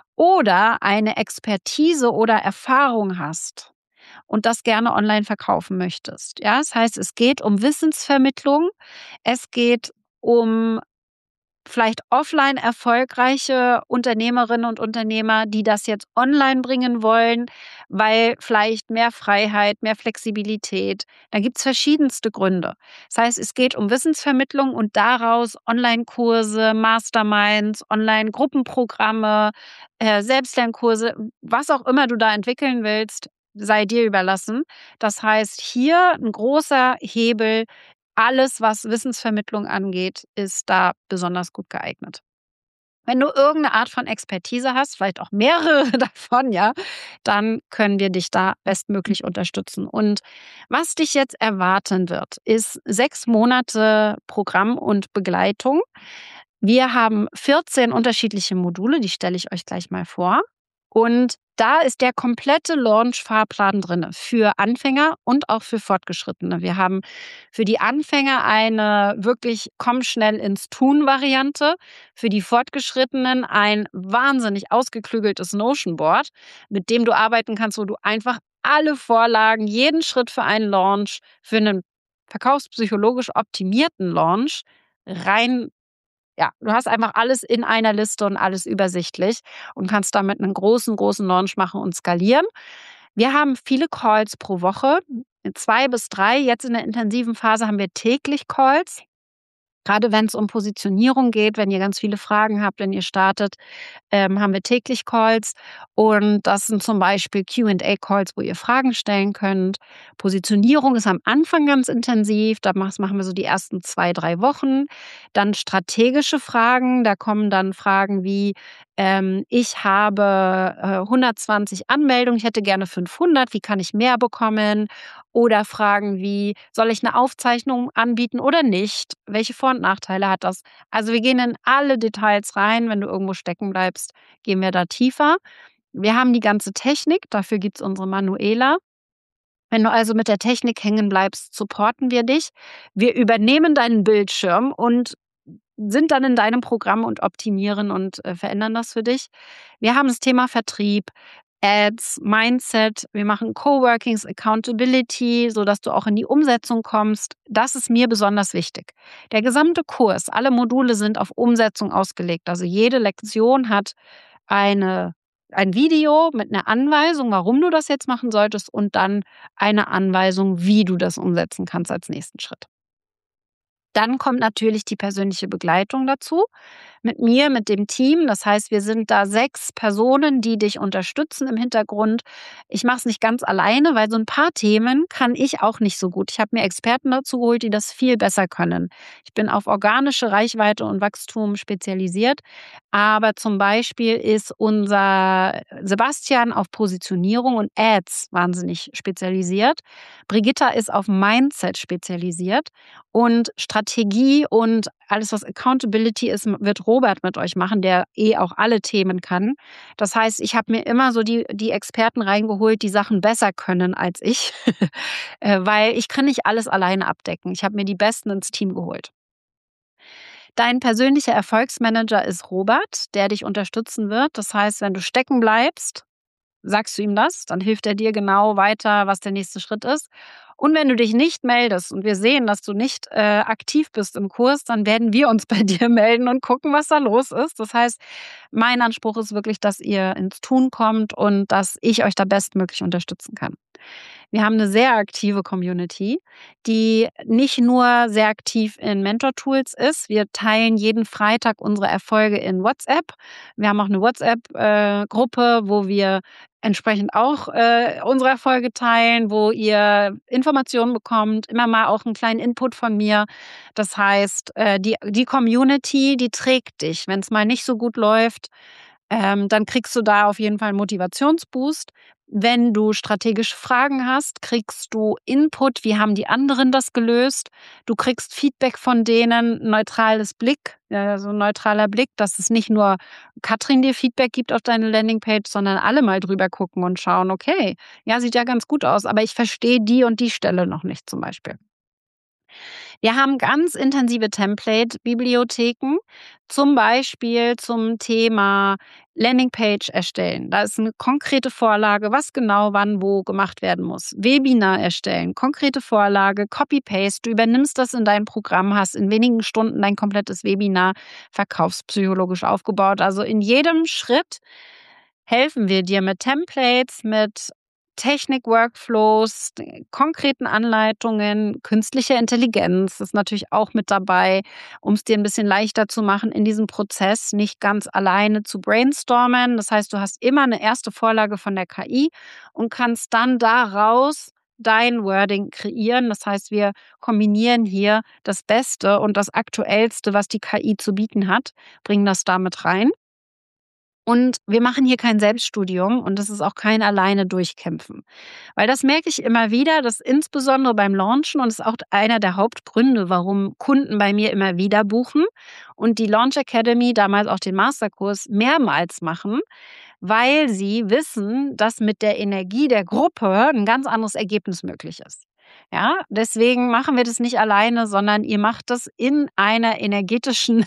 A: oder eine Expertise oder Erfahrung hast und das gerne online verkaufen möchtest. Ja, das heißt, es geht um Wissensvermittlung, es geht um vielleicht offline erfolgreiche Unternehmerinnen und Unternehmer, die das jetzt online bringen wollen, weil vielleicht mehr Freiheit, mehr Flexibilität. Da gibt es verschiedenste Gründe. Das heißt, es geht um Wissensvermittlung und daraus Online-Kurse, Masterminds, Online-Gruppenprogramme, äh, Selbstlernkurse, was auch immer du da entwickeln willst, sei dir überlassen. Das heißt, hier ein großer Hebel. Alles, was Wissensvermittlung angeht, ist da besonders gut geeignet. Wenn du irgendeine Art von Expertise hast, vielleicht auch mehrere davon, ja, dann können wir dich da bestmöglich unterstützen. Und was dich jetzt erwarten wird, ist sechs Monate Programm und Begleitung. Wir haben vierzehn unterschiedliche Module, die stelle ich euch gleich mal vor. Und da ist der komplette Launch-Fahrplan drin für Anfänger und auch für Fortgeschrittene. Wir haben für die Anfänger eine wirklich komm schnell ins Tun-Variante, für die Fortgeschrittenen ein wahnsinnig ausgeklügeltes Notion-Board, mit dem du arbeiten kannst, wo du einfach alle Vorlagen, jeden Schritt für einen Launch, für einen verkaufspsychologisch optimierten Launch rein. Ja, du hast einfach alles in einer Liste und alles übersichtlich und kannst damit einen großen, großen Launch machen und skalieren. Wir haben viele Calls pro Woche, zwei bis drei. Jetzt in der intensiven Phase haben wir täglich Calls. Gerade wenn es um Positionierung geht, wenn ihr ganz viele Fragen habt, wenn ihr startet, ähm, haben wir täglich Calls. Und das sind zum Beispiel Q and A-Calls, wo ihr Fragen stellen könnt. Positionierung ist am Anfang ganz intensiv. Da machen wir so die ersten zwei, drei Wochen. Dann strategische Fragen. Da kommen dann Fragen wie, ähm, ich habe äh, hundertzwanzig Anmeldungen, ich hätte gerne fünfhundert. Wie kann ich mehr bekommen? Oder Fragen wie, soll ich eine Aufzeichnung anbieten oder nicht? Welche Vor- und Nachteile hat das? Also wir gehen in alle Details rein. Wenn du irgendwo stecken bleibst, gehen wir da tiefer. Wir haben die ganze Technik, dafür gibt es unsere Manuela. Wenn du also mit der Technik hängen bleibst, supporten wir dich. Wir übernehmen deinen Bildschirm und sind dann in deinem Programm und optimieren und äh, verändern das für dich. Wir haben das Thema Vertrieb, Ads, Mindset, wir machen Coworkings, Accountability, sodass du auch in die Umsetzung kommst. Das ist mir besonders wichtig. Der gesamte Kurs, alle Module sind auf Umsetzung ausgelegt. Also jede Lektion hat eine, ein Video mit einer Anweisung, warum du das jetzt machen solltest und dann eine Anweisung, wie du das umsetzen kannst als nächsten Schritt. Dann kommt natürlich die persönliche Begleitung dazu, mit mir, mit dem Team. Das heißt, wir sind da sechs Personen, die dich unterstützen im Hintergrund. Ich mache es nicht ganz alleine, weil so ein paar Themen kann ich auch nicht so gut. Ich habe mir Experten dazu geholt, die das viel besser können. Ich bin auf organische Reichweite und Wachstum spezialisiert, aber zum Beispiel ist unser Sebastian auf Positionierung und Ads wahnsinnig spezialisiert. Brigitta ist auf Mindset spezialisiert und Strategie und alles, was Accountability ist, wird Robert mit euch machen, der eh auch alle Themen kann. Das heißt, ich habe mir immer so die, die Experten reingeholt, die Sachen besser können als ich, weil ich kann nicht alles alleine abdecken. Ich habe mir die Besten ins Team geholt. Dein persönlicher Erfolgsmanager ist Robert, der dich unterstützen wird. Das heißt, wenn du stecken bleibst, sagst du ihm das, dann hilft er dir genau weiter, was der nächste Schritt ist. Und wenn du dich nicht meldest und wir sehen, dass du nicht äh, aktiv bist im Kurs, dann werden wir uns bei dir melden und gucken, was da los ist. Das heißt, mein Anspruch ist wirklich, dass ihr ins Tun kommt und dass ich euch da bestmöglich unterstützen kann. Wir haben eine sehr aktive Community, die nicht nur sehr aktiv in Mentor-Tools ist. Wir teilen jeden Freitag unsere Erfolge in WhatsApp. Wir haben auch eine WhatsApp-Gruppe, äh, wo wir entsprechend auch äh, unsere Erfolge teilen, wo ihr Informationen bekommt, immer mal auch einen kleinen Input von mir. Das heißt, äh, die, die Community, die trägt dich. Wenn es mal nicht so gut läuft, ähm, dann kriegst du da auf jeden Fall einen Motivationsboost. Wenn du strategische Fragen hast, kriegst du Input, wie haben die anderen das gelöst. Du kriegst Feedback von denen, neutrales Blick, äh, so ein neutraler Blick, dass es nicht nur Katrin dir Feedback gibt auf deine Landingpage, sondern alle mal drüber gucken und schauen, okay, ja, sieht ja ganz gut aus, aber ich verstehe die und die Stelle noch nicht zum Beispiel. Wir haben ganz intensive Template-Bibliotheken, zum Beispiel zum Thema Landingpage erstellen. Da ist eine konkrete Vorlage, was genau wann wo gemacht werden muss. Webinar erstellen, konkrete Vorlage, Copy-Paste. Du übernimmst das in dein Programm, hast in wenigen Stunden dein komplettes Webinar verkaufspsychologisch aufgebaut. Also in jedem Schritt helfen wir dir mit Templates, mit Technik-Workflows, konkreten Anleitungen, künstliche Intelligenz ist natürlich auch mit dabei, um es dir ein bisschen leichter zu machen, in diesem Prozess nicht ganz alleine zu brainstormen. Das heißt, du hast immer eine erste Vorlage von der K I und kannst dann daraus dein Wording kreieren. Das heißt, wir kombinieren hier das Beste und das Aktuellste, was die K I zu bieten hat, bringen das damit rein. Und wir machen hier kein Selbststudium und das ist auch kein alleine durchkämpfen. Weil das merke ich immer wieder, dass insbesondere beim Launchen und das ist auch einer der Hauptgründe, warum Kunden bei mir immer wieder buchen und die Launch Academy, damals auch den Masterkurs, mehrmals machen, weil sie wissen, dass mit der Energie der Gruppe ein ganz anderes Ergebnis möglich ist. Ja, deswegen machen wir das nicht alleine, sondern ihr macht das in einer energetischen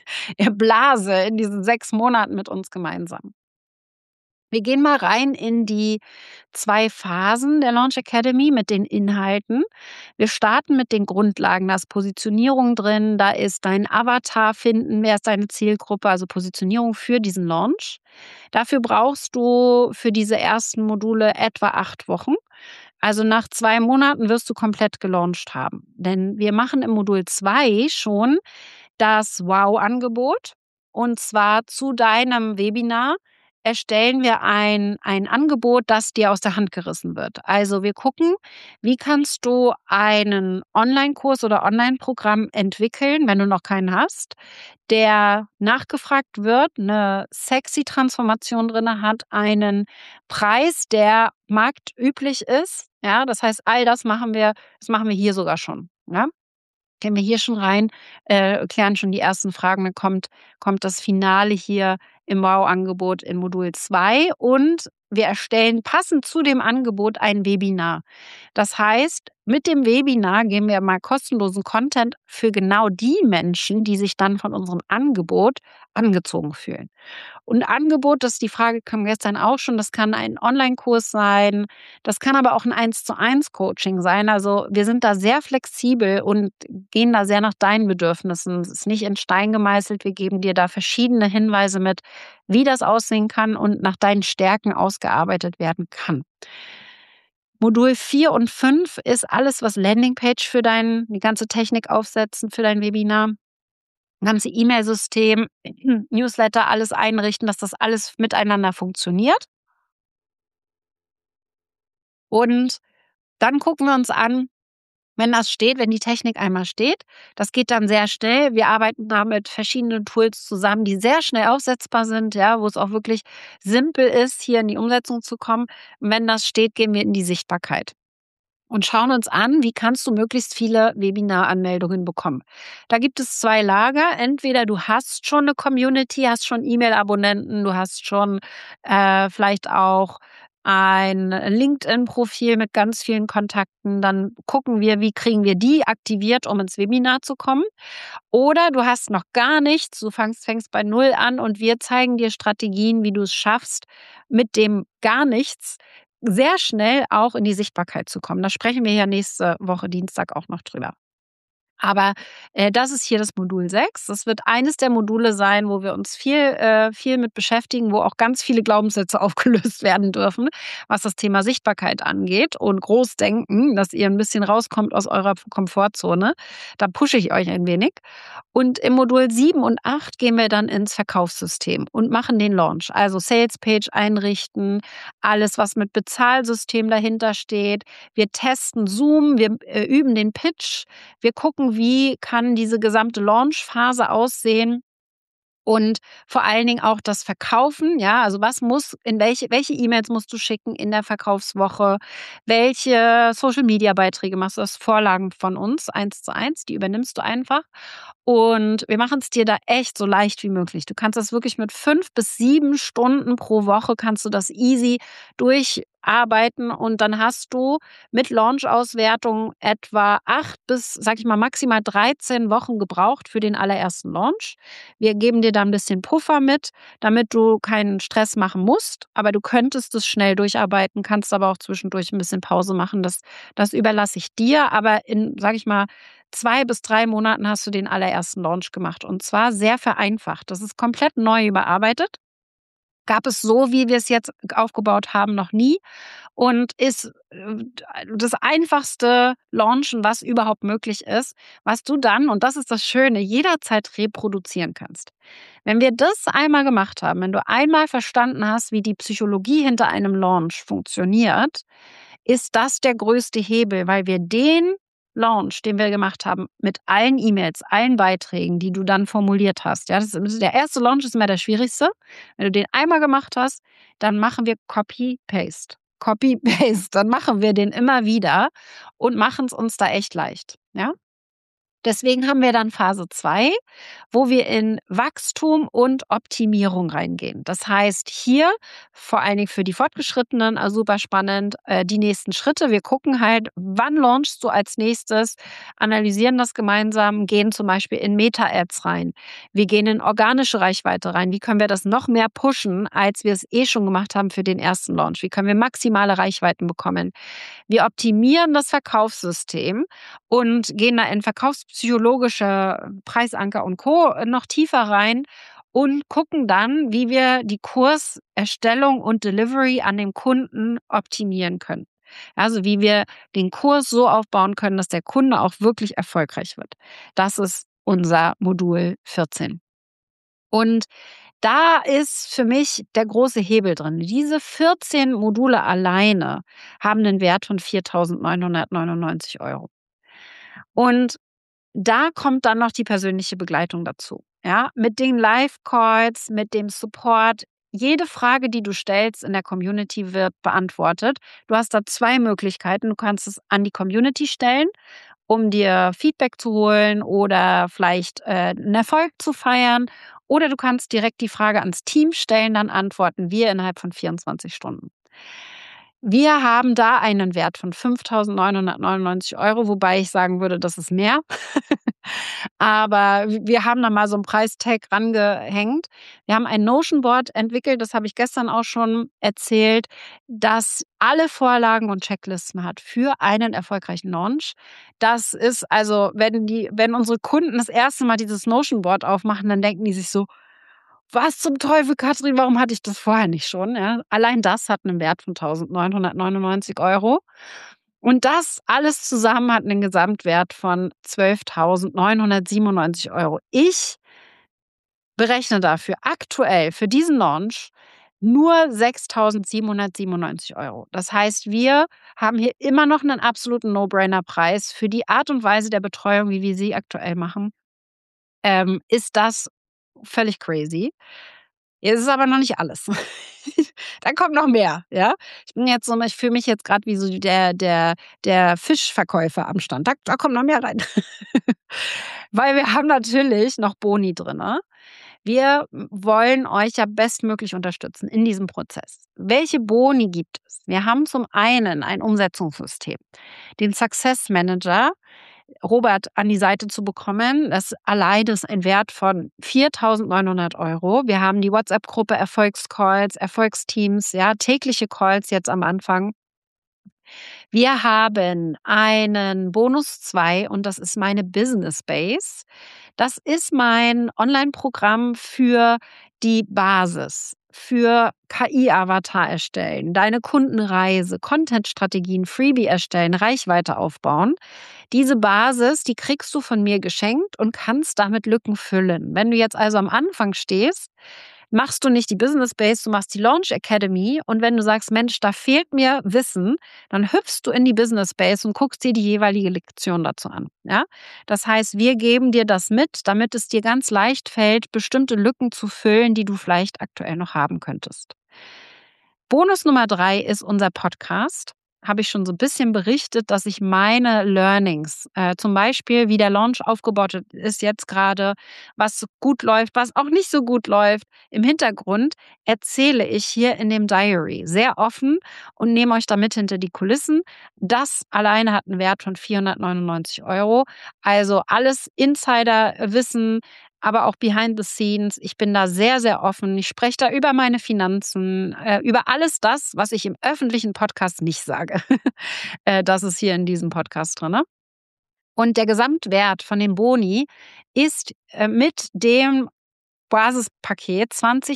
A: Blase in diesen sechs Monaten mit uns gemeinsam. Wir gehen mal rein in die zwei Phasen der Launch Academy mit den Inhalten. Wir starten mit den Grundlagen. Da ist Positionierung drin, da ist dein Avatar finden, wer ist deine Zielgruppe, also Positionierung für diesen Launch. Dafür brauchst du für diese ersten Module etwa acht Wochen. Also nach zwei Monaten wirst du komplett gelauncht haben. Denn wir machen im Modul zwei schon das Wow-Angebot. Und zwar zu deinem Webinar erstellen wir ein, ein Angebot, das dir aus der Hand gerissen wird. Also wir gucken, wie kannst du einen Online-Kurs oder Online-Programm entwickeln, wenn du noch keinen hast, der nachgefragt wird, eine sexy Transformation drin hat, einen Preis, der marktüblich ist. Ja, das heißt, all das machen wir, das machen wir hier sogar schon. Ja? Gehen wir hier schon rein, äh, klären schon die ersten Fragen, dann kommt, kommt das Finale hier im Wow-Angebot in Modul zwei und wir erstellen passend zu dem Angebot ein Webinar. Das heißt, mit dem Webinar geben wir mal kostenlosen Content für genau die Menschen, die sich dann von unserem Angebot angezogen fühlen. Und Angebot, das ist die Frage, kam gestern auch schon, das kann ein Online-Kurs sein, das kann aber auch ein eins zu eins Coaching sein. Also wir sind da sehr flexibel und gehen da sehr nach deinen Bedürfnissen. Es ist nicht in Stein gemeißelt, wir geben dir da verschiedene Hinweise mit, wie das aussehen kann und nach deinen Stärken ausgearbeitet werden kann. Modul vier und fünf ist alles, was Landingpage für dein, die ganze Technik aufsetzen für dein Webinar. Ganze E-Mail-System, Newsletter, alles einrichten, dass das alles miteinander funktioniert. Und dann gucken wir uns an, wenn das steht, wenn die Technik einmal steht, das geht dann sehr schnell. Wir arbeiten da mit verschiedenen Tools zusammen, die sehr schnell aufsetzbar sind, ja, wo es auch wirklich simpel ist, hier in die Umsetzung zu kommen. Und wenn das steht, gehen wir in die Sichtbarkeit und schauen uns an, wie kannst du möglichst viele Webinar-Anmeldungen bekommen. Da gibt es zwei Lager. Entweder du hast schon eine Community, hast schon E-Mail-Abonnenten, du hast schon äh, vielleicht auch ein LinkedIn-Profil mit ganz vielen Kontakten. Dann gucken wir, wie kriegen wir die aktiviert, um ins Webinar zu kommen. Oder du hast noch gar nichts, du fängst, fängst bei Null an und wir zeigen dir Strategien, wie du es schaffst, mit dem gar nichts sehr schnell auch in die Sichtbarkeit zu kommen. Da sprechen wir ja nächste Woche Dienstag auch noch drüber. Aber äh, das ist hier das Modul sechs. Das wird eines der Module sein, wo wir uns viel, äh, viel mit beschäftigen, wo auch ganz viele Glaubenssätze aufgelöst werden dürfen, was das Thema Sichtbarkeit angeht und Großdenken, dass ihr ein bisschen rauskommt aus eurer Komfortzone. Da pushe ich euch ein wenig. Und im Modul sieben und acht gehen wir dann ins Verkaufssystem und machen den Launch. Also Salespage einrichten, alles, was mit Bezahlsystem dahinter steht. Wir testen Zoom, wir äh, üben den Pitch, wir gucken, wie kann diese gesamte Launchphase aussehen. Und vor allen Dingen auch das Verkaufen, ja, also was muss, in welche, welche E-Mails musst du schicken in der Verkaufswoche, welche Social-Media-Beiträge machst du, das Vorlagen von uns, eins zu eins, die übernimmst du einfach. Und wir machen es dir da echt so leicht wie möglich. Du kannst das wirklich mit fünf bis sieben Stunden pro Woche kannst du das easy durcharbeiten und dann hast du mit Launch-Auswertung etwa acht bis, sag ich mal, maximal dreizehn Wochen gebraucht für den allerersten Launch. Wir geben dir da ein bisschen Puffer mit, damit du keinen Stress machen musst, aber du könntest es schnell durcharbeiten, kannst aber auch zwischendurch ein bisschen Pause machen. Das, das überlasse ich dir, aber in, sag ich mal, zwei bis drei Monaten hast du den allerersten Launch gemacht und zwar sehr vereinfacht. Das ist komplett neu überarbeitet. Gab es so, wie wir es jetzt aufgebaut haben, noch nie und ist das einfachste Launchen, was überhaupt möglich ist, was du dann, und das ist das Schöne, jederzeit reproduzieren kannst. Wenn wir das einmal gemacht haben, wenn du einmal verstanden hast, wie die Psychologie hinter einem Launch funktioniert, ist das der größte Hebel, weil wir den Launch, den wir gemacht haben, mit allen E-Mails, allen Beiträgen, die du dann formuliert hast. Ja, das ist, der erste Launch ist immer der schwierigste. Wenn du den einmal gemacht hast, dann machen wir Copy-Paste. Copy-Paste. Dann machen wir den immer wieder und machen es uns da echt leicht. Ja? Deswegen haben wir dann Phase zwei, wo wir in Wachstum und Optimierung reingehen. Das heißt, hier vor allen Dingen für die Fortgeschrittenen, also super spannend, äh, die nächsten Schritte. Wir gucken halt, wann launchst du als nächstes, analysieren das gemeinsam, gehen zum Beispiel in Meta-Ads rein. Wir gehen in organische Reichweite rein. Wie können wir das noch mehr pushen, als wir es eh schon gemacht haben für den ersten Launch? Wie können wir maximale Reichweiten bekommen? Wir optimieren das Verkaufssystem und gehen da in verkaufspsychologische Preisanker und Co. noch tiefer rein und gucken dann, wie wir die Kurserstellung und Delivery an dem Kunden optimieren können. Also wie wir den Kurs so aufbauen können, dass der Kunde auch wirklich erfolgreich wird. Das ist unser Modul vierzehn. Und da ist für mich der große Hebel drin. Diese vierzehn Module alleine haben einen Wert von viertausendneunhundertneunundneunzig Euro. Und da kommt dann noch die persönliche Begleitung dazu. Ja, mit den Live-Calls, mit dem Support. Jede Frage, die du stellst in der Community, wird beantwortet. Du hast da zwei Möglichkeiten. Du kannst es an die Community stellen, um dir Feedback zu holen oder vielleicht äh, einen Erfolg zu feiern. Oder du kannst direkt die Frage ans Team stellen, dann antworten wir innerhalb von vierundzwanzig Stunden. Wir haben da einen Wert von fünftausendneunhundertneunundneunzig Euro, wobei ich sagen würde, das ist mehr. Aber wir haben da mal so einen Preistag rangehängt. Wir haben ein Notion-Board entwickelt, das habe ich gestern auch schon erzählt, das alle Vorlagen und Checklisten hat für einen erfolgreichen Launch. Das ist also, wenn die, wenn unsere Kunden das erste Mal dieses Notion-Board aufmachen, dann denken die sich so, was zum Teufel, Katrin, warum hatte ich das vorher nicht schon? Ja, allein das hat einen Wert von eintausendneunhundertneunundneunzig Euro. Und das alles zusammen hat einen Gesamtwert von zwölftausendneunhundertsiebenundneunzig Euro. Ich berechne dafür aktuell für diesen Launch nur sechstausendsiebenhundertsiebenundneunzig Euro. Das heißt, wir haben hier immer noch einen absoluten No-Brainer-Preis für die Art und Weise der Betreuung, wie wir sie aktuell machen. Ähm, ist das völlig crazy. Jetzt ist aber noch nicht alles. Da kommt noch mehr, ja. Ich bin jetzt so, ich fühle mich jetzt gerade wie so der, der, der Fischverkäufer am Stand. Da, da kommt noch mehr rein. Weil wir haben natürlich noch Boni drin. Wir wollen euch ja bestmöglich unterstützen in diesem Prozess. Welche Boni gibt es? Wir haben zum einen ein Umsetzungssystem, den Success Manager, Robert an die Seite zu bekommen. Das alleine ist ein Wert von viertausendneunhundert Euro. Wir haben die WhatsApp-Gruppe Erfolgscalls, Erfolgsteams, ja, tägliche Calls jetzt am Anfang. Wir haben einen Bonus zwei und das ist meine Business Base. Das ist mein Online-Programm für die Basis, für K I-Avatar erstellen, deine Kundenreise, Content-Strategien, Freebie erstellen, Reichweite aufbauen. Diese Basis, die kriegst du von mir geschenkt und kannst damit Lücken füllen. Wenn du jetzt also am Anfang stehst, machst du nicht die Business Base, du machst die Launch Academy und wenn du sagst, Mensch, da fehlt mir Wissen, dann hüpfst du in die Business Base und guckst dir die jeweilige Lektion dazu an. Ja? Das heißt, wir geben dir das mit, damit es dir ganz leicht fällt, bestimmte Lücken zu füllen, die du vielleicht aktuell noch haben könntest. Bonus Nummer drei ist unser Podcast. Habe ich schon so ein bisschen berichtet, dass ich meine Learnings, äh, zum Beispiel, wie der Launch aufgebaut ist jetzt gerade, was gut läuft, was auch nicht so gut läuft, im Hintergrund erzähle ich hier in dem Diary sehr offen und nehme euch damit hinter die Kulissen. Das alleine hat einen Wert von vierhundertneunundneunzig Euro. Also alles Insiderwissen, aber auch behind the scenes. Ich bin da sehr, sehr offen. Ich spreche da über meine Finanzen, äh, über alles das, was ich im öffentlichen Podcast nicht sage. äh, das ist hier in diesem Podcast drin. Und der Gesamtwert von dem Boni ist äh, mit dem Basispaket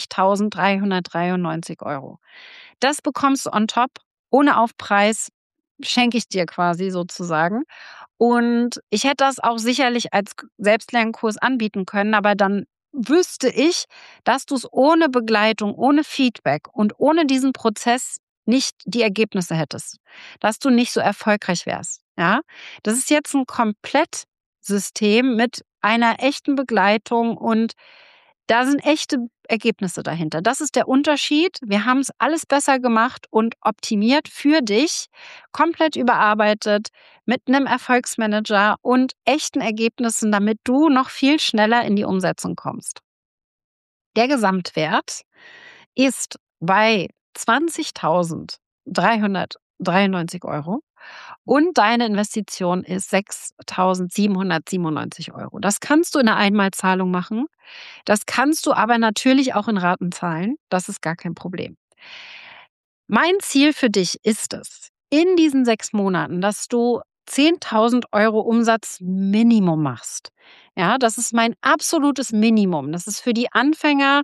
A: zwanzigtausenddreihundertdreiundneunzig Euro. Das bekommst du on top, ohne Aufpreis, schenke ich dir quasi sozusagen. Und ich hätte das auch sicherlich als Selbstlernkurs anbieten können, aber dann wüsste ich, dass du es ohne Begleitung, ohne Feedback und ohne diesen Prozess nicht die Ergebnisse hättest, dass du nicht so erfolgreich wärst. Ja, das ist jetzt ein Komplettsystem mit einer echten Begleitung und da sind echte Ergebnisse dahinter. Das ist der Unterschied. Wir haben es alles besser gemacht und optimiert für dich, komplett überarbeitet mit einem Erfolgsmanager und echten Ergebnissen, damit du noch viel schneller in die Umsetzung kommst. Der Gesamtwert ist bei zwanzigtausenddreihundertdreiundneunzig Euro und deine Investition ist sechstausendsiebenhundertsiebenundneunzig Euro. Das kannst du in einer Einmalzahlung machen. Das kannst du aber natürlich auch in Raten zahlen. Das ist gar kein Problem. Mein Ziel für dich ist es, in diesen sechs Monaten, dass du zehntausend Euro Umsatz Minimum machst. Ja, das ist mein absolutes Minimum. Das ist für die Anfänger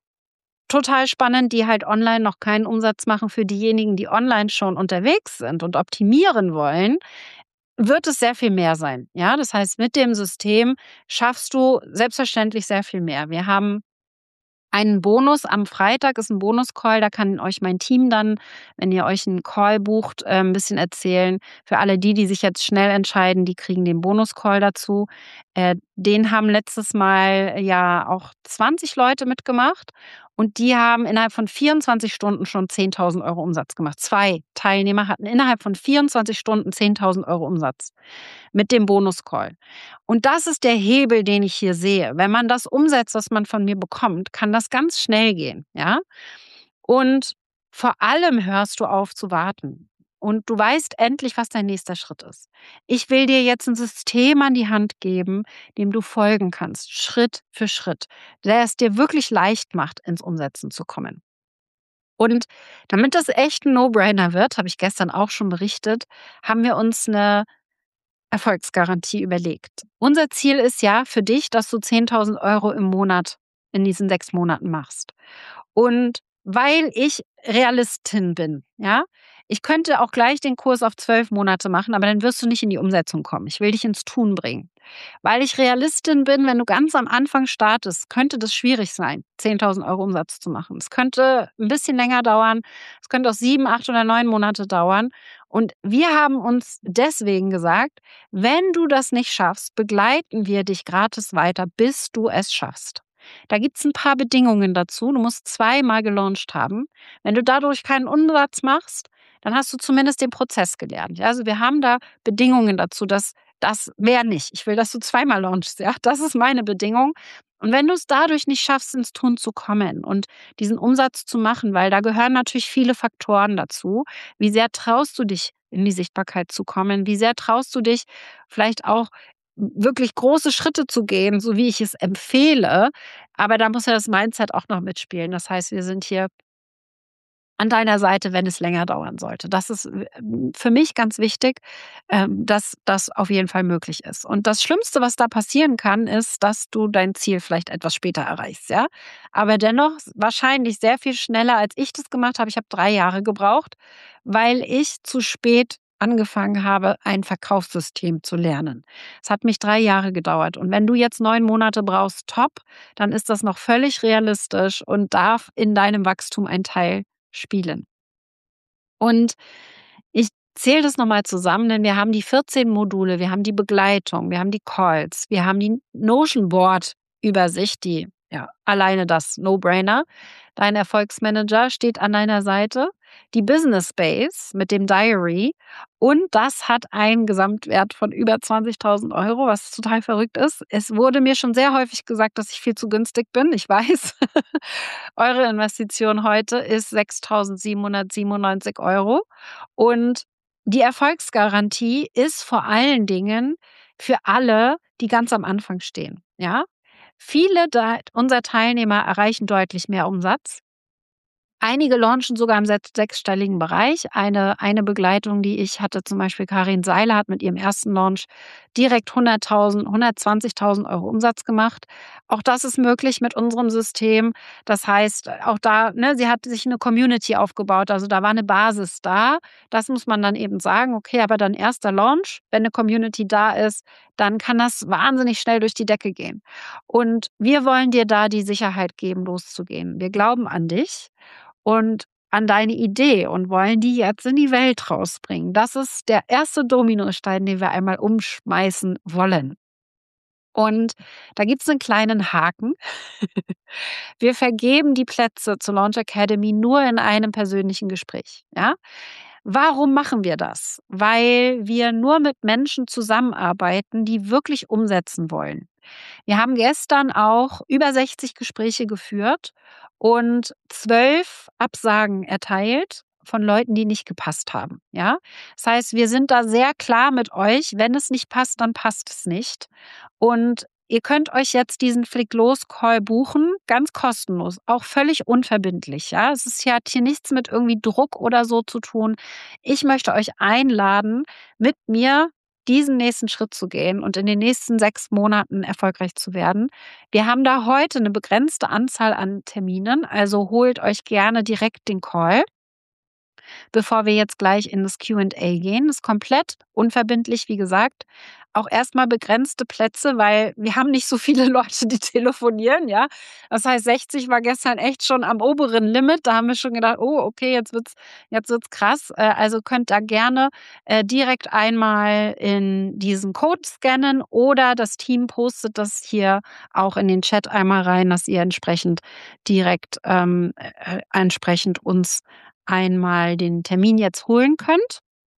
A: total spannend, die halt online noch keinen Umsatz machen. Für diejenigen, die online schon unterwegs sind und optimieren wollen, wird es sehr viel mehr sein. Ja, das heißt, mit dem System schaffst du selbstverständlich sehr viel mehr. Wir haben einen Bonus am Freitag, ist ein Bonus-Call, da kann euch mein Team dann, wenn ihr euch einen Call bucht, äh, ein bisschen erzählen. Für alle die, die sich jetzt schnell entscheiden, die kriegen den Bonus-Call dazu. Äh, den haben letztes Mal ja auch zwanzig Leute mitgemacht und die haben innerhalb von vierundzwanzig Stunden schon zehntausend Euro Umsatz gemacht. Zwei Teilnehmer hatten innerhalb von vierundzwanzig Stunden zehntausend Euro Umsatz mit dem Bonus-Call. Und das ist der Hebel, den ich hier sehe. Wenn man das umsetzt, was man von mir bekommt, kann das ganz schnell gehen, ja? Und vor allem hörst du auf zu warten. Und du weißt endlich, was dein nächster Schritt ist. Ich will dir jetzt ein System an die Hand geben, dem du folgen kannst, Schritt für Schritt, der es dir wirklich leicht macht, ins Umsetzen zu kommen. Und damit das echt ein No-Brainer wird, habe ich gestern auch schon berichtet, haben wir uns eine Erfolgsgarantie überlegt. Unser Ziel ist ja für dich, dass du zehntausend Euro im Monat in diesen sechs Monaten machst. Und weil ich Realistin bin, ja, ich könnte auch gleich den Kurs auf zwölf Monate machen, aber dann wirst du nicht in die Umsetzung kommen. Ich will dich ins Tun bringen. Weil ich Realistin bin, wenn du ganz am Anfang startest, könnte das schwierig sein, zehntausend Euro Umsatz zu machen. Es könnte ein bisschen länger dauern. Es könnte auch sieben, acht oder neun Monate dauern. Und wir haben uns deswegen gesagt, wenn du das nicht schaffst, begleiten wir dich gratis weiter, bis du es schaffst. Da gibt es ein paar Bedingungen dazu. Du musst zweimal gelauncht haben. Wenn du dadurch keinen Umsatz machst, dann hast du zumindest den Prozess gelernt. Also wir haben da Bedingungen dazu, dass Das mehr nicht. Ich will, dass du zweimal launchst, ja? Das ist meine Bedingung. Und wenn du es dadurch nicht schaffst, ins Tun zu kommen und diesen Umsatz zu machen, weil da gehören natürlich viele Faktoren dazu. Wie sehr traust du dich, in die Sichtbarkeit zu kommen? Wie sehr traust du dich, vielleicht auch wirklich große Schritte zu gehen, so wie ich es empfehle? Aber da muss ja das Mindset auch noch mitspielen. Das heißt, wir sind hier an deiner Seite, wenn es länger dauern sollte. Das ist ähm, für mich ganz wichtig, ähm, dass das auf jeden Fall möglich ist. Und das Schlimmste, was da passieren kann, ist, dass du dein Ziel vielleicht etwas später erreichst, ja. Aber dennoch wahrscheinlich sehr viel schneller, als ich das gemacht habe. Ich habe drei Jahre gebraucht, weil ich zu spät angefangen habe, ein Verkaufssystem zu lernen. Es hat mich drei Jahre gedauert. Und wenn du jetzt neun Monate brauchst, top, dann ist das noch völlig realistisch und darf in deinem Wachstum ein Teil spielen. Und ich zähle das nochmal zusammen, denn wir haben die vierzehn Module, wir haben die Begleitung, wir haben die Calls, wir haben die Notion Board Übersicht, die ja alleine das No-Brainer. Dein Erfolgsmanager steht an deiner Seite, die Business Base mit dem Diary und das hat einen Gesamtwert von über zwanzigtausend Euro, was total verrückt ist. Es wurde mir schon sehr häufig gesagt, dass ich viel zu günstig bin. Ich weiß, eure Investition heute ist sechstausendsiebenhundertsiebenundneunzig Euro und die Erfolgsgarantie ist vor allen Dingen für alle, die ganz am Anfang stehen. Ja? Viele da, unserer Teilnehmer erreichen deutlich mehr Umsatz. Einige launchen sogar im sech- sechsstelligen Bereich. Eine, eine Begleitung, die ich hatte, zum Beispiel Karin Seiler, hat mit ihrem ersten Launch direkt hunderttausend, hundertzwanzigtausend Euro Umsatz gemacht. Auch das ist möglich mit unserem System. Das heißt, auch da, ne, sie hat sich eine Community aufgebaut. Also da war eine Basis da. Das muss man dann eben sagen. Okay, aber dann erster Launch, wenn eine Community da ist, dann kann das wahnsinnig schnell durch die Decke gehen. Und wir wollen dir da die Sicherheit geben, loszugehen. Wir glauben an dich und an deine Idee und wollen die jetzt in die Welt rausbringen. Das ist der erste Dominostein, den wir einmal umschmeißen wollen. Und da gibt es einen kleinen Haken. Wir vergeben die Plätze zur Launch Academy nur in einem persönlichen Gespräch. Ja? Warum machen wir das? Weil wir nur mit Menschen zusammenarbeiten, die wirklich umsetzen wollen. Wir haben gestern auch über sechzig Gespräche geführt und zwölf Absagen erteilt von Leuten, die nicht gepasst haben. Ja? Das heißt, wir sind da sehr klar mit euch. Wenn es nicht passt, dann passt es nicht. Und ihr könnt euch jetzt diesen Flick-Los-Call buchen, ganz kostenlos, auch völlig unverbindlich. Ja? Es ist ja hier nichts mit irgendwie Druck oder so zu tun. Ich möchte euch einladen, mit mir diesen nächsten Schritt zu gehen und in den nächsten sechs Monaten erfolgreich zu werden. Wir haben da heute eine begrenzte Anzahl an Terminen, also holt euch gerne direkt den Call, bevor wir jetzt gleich in das Q und A gehen. Das ist komplett unverbindlich, wie gesagt. Auch erstmal begrenzte Plätze, weil wir haben nicht so viele Leute, die telefonieren, ja. Das heißt, sechzig war gestern echt schon am oberen Limit. Da haben wir schon gedacht, oh, okay, jetzt wird's, jetzt wird's krass. Äh, Also könnt da gerne äh, direkt einmal in diesen Code scannen oder das Team postet das hier auch in den Chat einmal rein, dass ihr entsprechend direkt ähm, äh, entsprechend uns einmal den Termin jetzt holen könnt.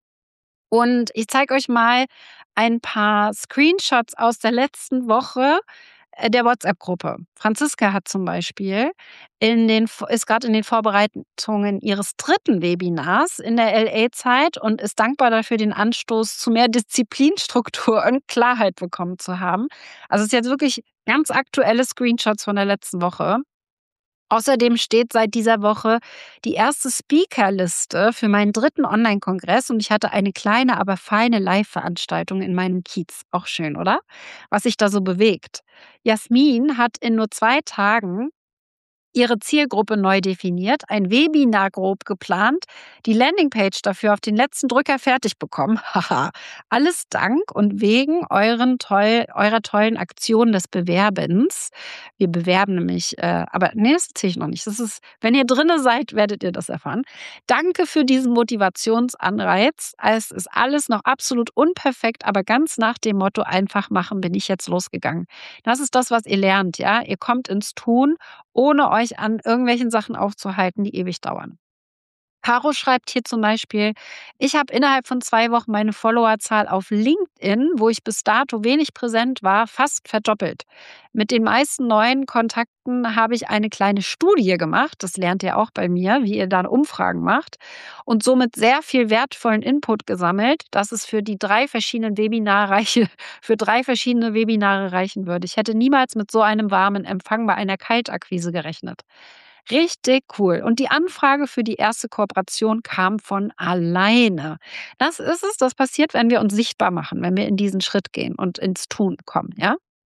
A: Und ich zeige euch mal ein paar Screenshots aus der letzten Woche äh, der WhatsApp-Gruppe. Franziska hat zum Beispiel in den, ist gerade in den Vorbereitungen ihres dritten Webinars in der L A-Zeit und ist dankbar dafür, den Anstoß zu mehr Disziplin, Struktur und Klarheit bekommen zu haben. Also es ist jetzt wirklich ganz aktuelle Screenshots von der letzten Woche. Außerdem steht seit dieser Woche die erste Speakerliste für meinen dritten Online-Kongress und ich hatte eine kleine, aber feine Live-Veranstaltung in meinem Kiez. Auch schön, oder? Was sich da so bewegt. Jasmin hat in nur zwei Tagen ihre Zielgruppe neu definiert, ein Webinar grob geplant, die Landingpage dafür auf den letzten Drücker fertig bekommen. Haha, alles dank und wegen euren toll, eurer tollen Aktion des Bewerbens. Wir bewerben nämlich, äh, aber nee, das erzähle ich noch nicht. Das ist, wenn ihr drinne seid, werdet ihr das erfahren. Danke für diesen Motivationsanreiz. Es ist alles noch absolut unperfekt, aber ganz nach dem Motto einfach machen, bin ich jetzt losgegangen. Das ist das, was ihr lernt, ja. Ihr kommt ins Tun, ohne euch an irgendwelchen Sachen aufzuhalten, die ewig dauern. Caro schreibt hier zum Beispiel: „Ich habe innerhalb von zwei Wochen meine Followerzahl auf LinkedIn, wo ich bis dato wenig präsent war, fast verdoppelt. Mit den meisten neuen Kontakten habe ich eine kleine Studie gemacht“, das lernt ihr auch bei mir, wie ihr dann Umfragen macht, „und somit sehr viel wertvollen Input gesammelt, dass es für die drei verschiedenen Webinare reiche für drei verschiedene Webinare reichen würde. Ich hätte niemals mit so einem warmen Empfang bei einer Kaltakquise gerechnet.“ Richtig cool. Und die Anfrage für die erste Kooperation kam von alleine. Das ist es, das passiert, wenn wir uns sichtbar machen, wenn wir in diesen Schritt gehen und ins Tun kommen, ja?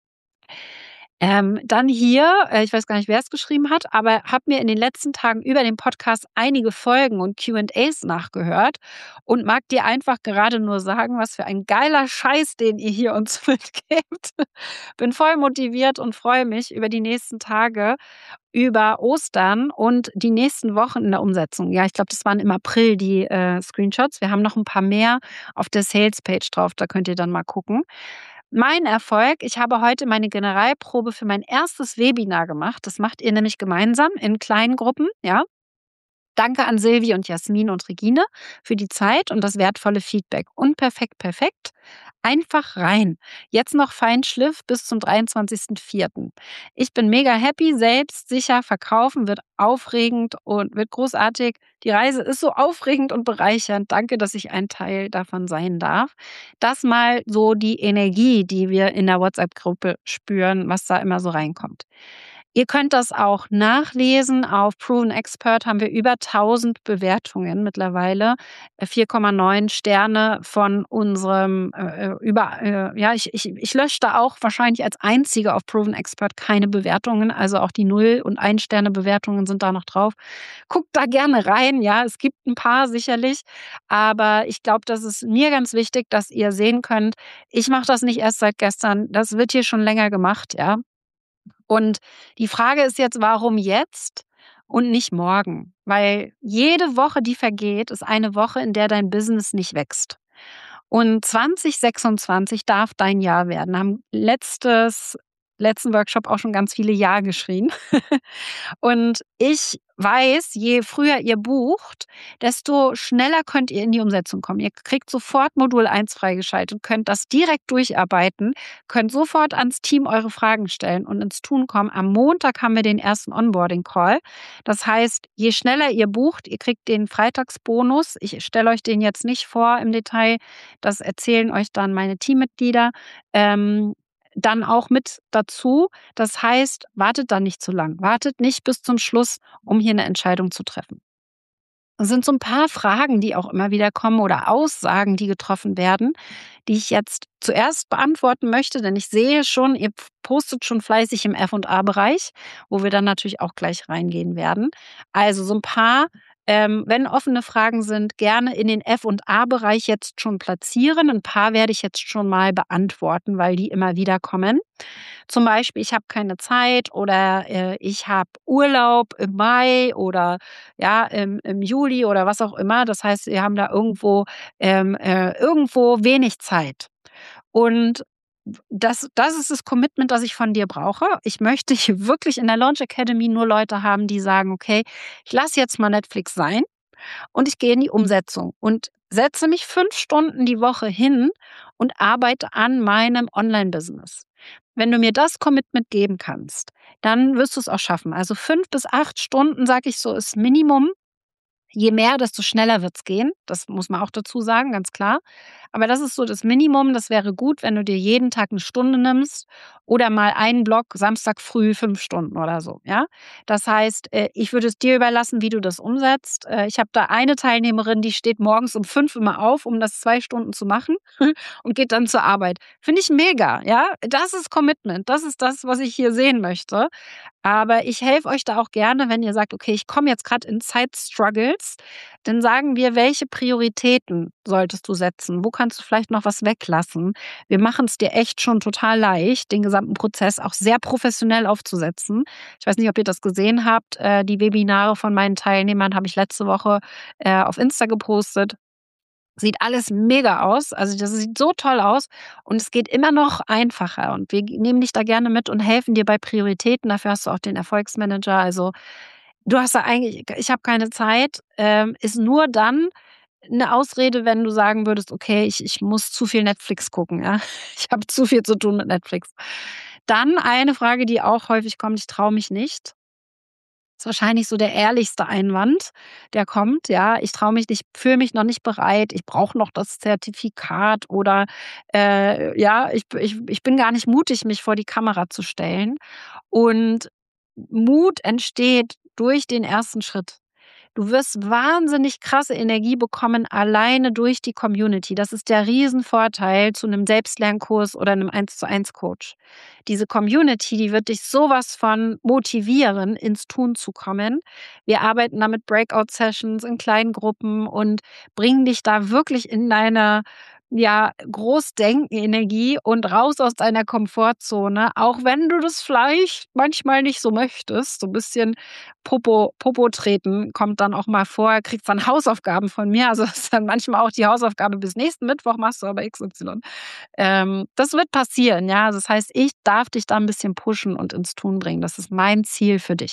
A: Ähm, dann hier, äh, ich weiß gar nicht, wer es geschrieben hat, aber habe mir in den letzten Tagen über den Podcast einige Folgen und Q and A's nachgehört und mag dir einfach gerade nur sagen, was für ein geiler Scheiß, den ihr hier uns mitgebt. Bin voll motiviert und freue mich über die nächsten Tage, über Ostern und die nächsten Wochen in der Umsetzung. Ja, ich glaube, das waren im April die äh, Screenshots. Wir haben noch ein paar mehr auf der Sales-Page drauf, da könnt ihr dann mal gucken. Mein Erfolg: Ich habe heute meine Generalprobe für mein erstes Webinar gemacht. Das macht ihr nämlich gemeinsam in kleinen Gruppen, ja? Danke an Silvi und Jasmin und Regine für die Zeit und das wertvolle Feedback. Und perfekt, perfekt. Einfach rein. Jetzt noch Feinschliff bis zum dreiundzwanzigsten vierten Ich bin mega happy, selbstsicher, verkaufen wird aufregend und wird großartig. Die Reise ist so aufregend und bereichernd. Danke, dass ich ein Teil davon sein darf. Das mal so die Energie, die wir in der WhatsApp-Gruppe spüren, was da immer so reinkommt. Ihr könnt das auch nachlesen. Auf Proven Expert haben wir über tausend Bewertungen mittlerweile. Äh, vier Komma neun Sterne von unserem äh, äh, über äh, ja, ich ich ich lösche da auch wahrscheinlich als Einzige auf Proven Expert keine Bewertungen. Also auch die Null und ein Sterne Bewertungen sind da noch drauf. Guckt da gerne rein, ja, es gibt ein paar sicherlich, aber ich glaube, das ist mir ganz wichtig, dass ihr sehen könnt, ich mache das nicht erst seit gestern, das wird hier schon länger gemacht, ja. Und die Frage ist jetzt, warum jetzt und nicht morgen? Weil jede Woche, die vergeht, ist eine Woche, in der dein Business nicht wächst. Und zwanzig sechsundzwanzig darf dein Jahr werden. Haben letztes letzten Workshop auch schon ganz viele Ja geschrien. Und ich weiß, je früher ihr bucht, desto schneller könnt ihr in die Umsetzung kommen. Ihr kriegt sofort Modul eins freigeschaltet, könnt das direkt durcharbeiten, könnt sofort ans Team eure Fragen stellen und ins Tun kommen. Am Montag haben wir den ersten Onboarding-Call. Das heißt, je schneller ihr bucht, ihr kriegt den Freitagsbonus. Ich stelle euch den jetzt nicht vor im Detail. Das erzählen euch dann meine Teammitglieder. Ähm, dann auch mit dazu. Das heißt, wartet dann nicht zu lang. Wartet nicht bis zum Schluss, um hier eine Entscheidung zu treffen. Es sind so ein paar Fragen, die auch immer wieder kommen oder Aussagen, die getroffen werden, die ich jetzt zuerst beantworten möchte, denn ich sehe schon, ihr postet schon fleißig im F und A-Bereich, wo wir dann natürlich auch gleich reingehen werden. Also so ein paar, ähm, wenn offene Fragen sind, gerne in den F und A-Bereich jetzt schon platzieren. Ein paar werde ich jetzt schon mal beantworten, weil die immer wieder kommen. Zum Beispiel, ich habe keine Zeit oder äh, ich habe Urlaub im Mai oder ja, im, im Juli oder was auch immer. Das heißt, wir haben da irgendwo, ähm, äh, irgendwo wenig Zeit. Und das, das ist das Commitment, das ich von dir brauche. Ich möchte hier wirklich in der Launch Academy nur Leute haben, die sagen, okay, ich lasse jetzt mal Netflix sein und ich gehe in die Umsetzung und setze mich fünf Stunden die Woche hin und arbeite an meinem Online-Business. Wenn du mir das Commitment geben kannst, dann wirst du es auch schaffen. Also fünf bis acht Stunden, sage ich so, ist Minimum. Je mehr, desto schneller wird's gehen. Das muss man auch dazu sagen, ganz klar. Aber das ist so das Minimum. Das wäre gut, wenn du dir jeden Tag eine Stunde nimmst oder mal einen Block Samstag früh fünf Stunden oder so, ja? Das heißt, äh, ich würde es dir überlassen, wie du das umsetzt. Äh, ich habe da eine Teilnehmerin, die steht morgens um fünf immer auf, um das zwei Stunden zu machen und geht dann zur Arbeit. Finde ich mega, ja? Das ist Commitment. Das ist das, was ich hier sehen möchte. Aber ich helfe euch da auch gerne, wenn ihr sagt, okay, ich komme jetzt gerade in Zeitstruggles, dann sagen wir, welche Prioritäten solltest du setzen? Wo kannst du vielleicht noch was weglassen? Wir machen es dir echt schon total leicht, den gesamten Prozess auch sehr professionell aufzusetzen. Ich weiß nicht, ob ihr das gesehen habt. Äh, die Webinare von meinen Teilnehmern habe ich letzte Woche äh, auf Insta gepostet. Sieht alles mega aus. Also das sieht so toll aus und es geht immer noch einfacher. Und wir nehmen dich da gerne mit und helfen dir bei Prioritäten. Dafür hast du auch den Erfolgsmanager. Also du hast da eigentlich ich habe keine Zeit, ähm, ist nur dann 'ne Ausrede, wenn du sagen würdest: „Okay, ich ich muss zu viel Netflix gucken, ja. Ich habe zu viel zu tun mit Netflix.“ Dann eine Frage, die auch häufig kommt: „Ich traue mich nicht.“ Ist wahrscheinlich so der ehrlichste Einwand, der kommt, ja. Ich traue mich nicht, fühle mich noch nicht bereit, ich brauche noch das Zertifikat oder, äh, ja, ich b ich ich bin gar nicht mutig, mich vor die Kamera zu stellen. Und Mut entsteht durch den ersten Schritt. Du wirst wahnsinnig krasse Energie bekommen alleine durch die Community. Das ist der Riesenvorteil zu 'nem Selbstlernkurs oder 'nem Eins-zu-eins-Coach. Diese Community, die wird dich so was von motivieren, ins Tun zu kommen. Wir arbeiten da mit Breakout-Sessions in kleinen Gruppen und bringen dich da wirklich in deine, ja, Großdenkenergie und raus aus deiner Komfortzone, auch wenn du das vielleicht manchmal nicht so möchtest. So 'n bisschen Popo Popo treten kommt dann auch mal vor, kriegst dann Hausaufgaben von mir. Also, das ist dann manchmal auch die Hausaufgabe: „Bis nächsten Mittwoch machst du aber X Y.“ Ähm, das wird passieren, ja. Also, das heißt, ich darf dich da 'n bisschen pushen und ins Tun bringen. Das ist mein Ziel für dich.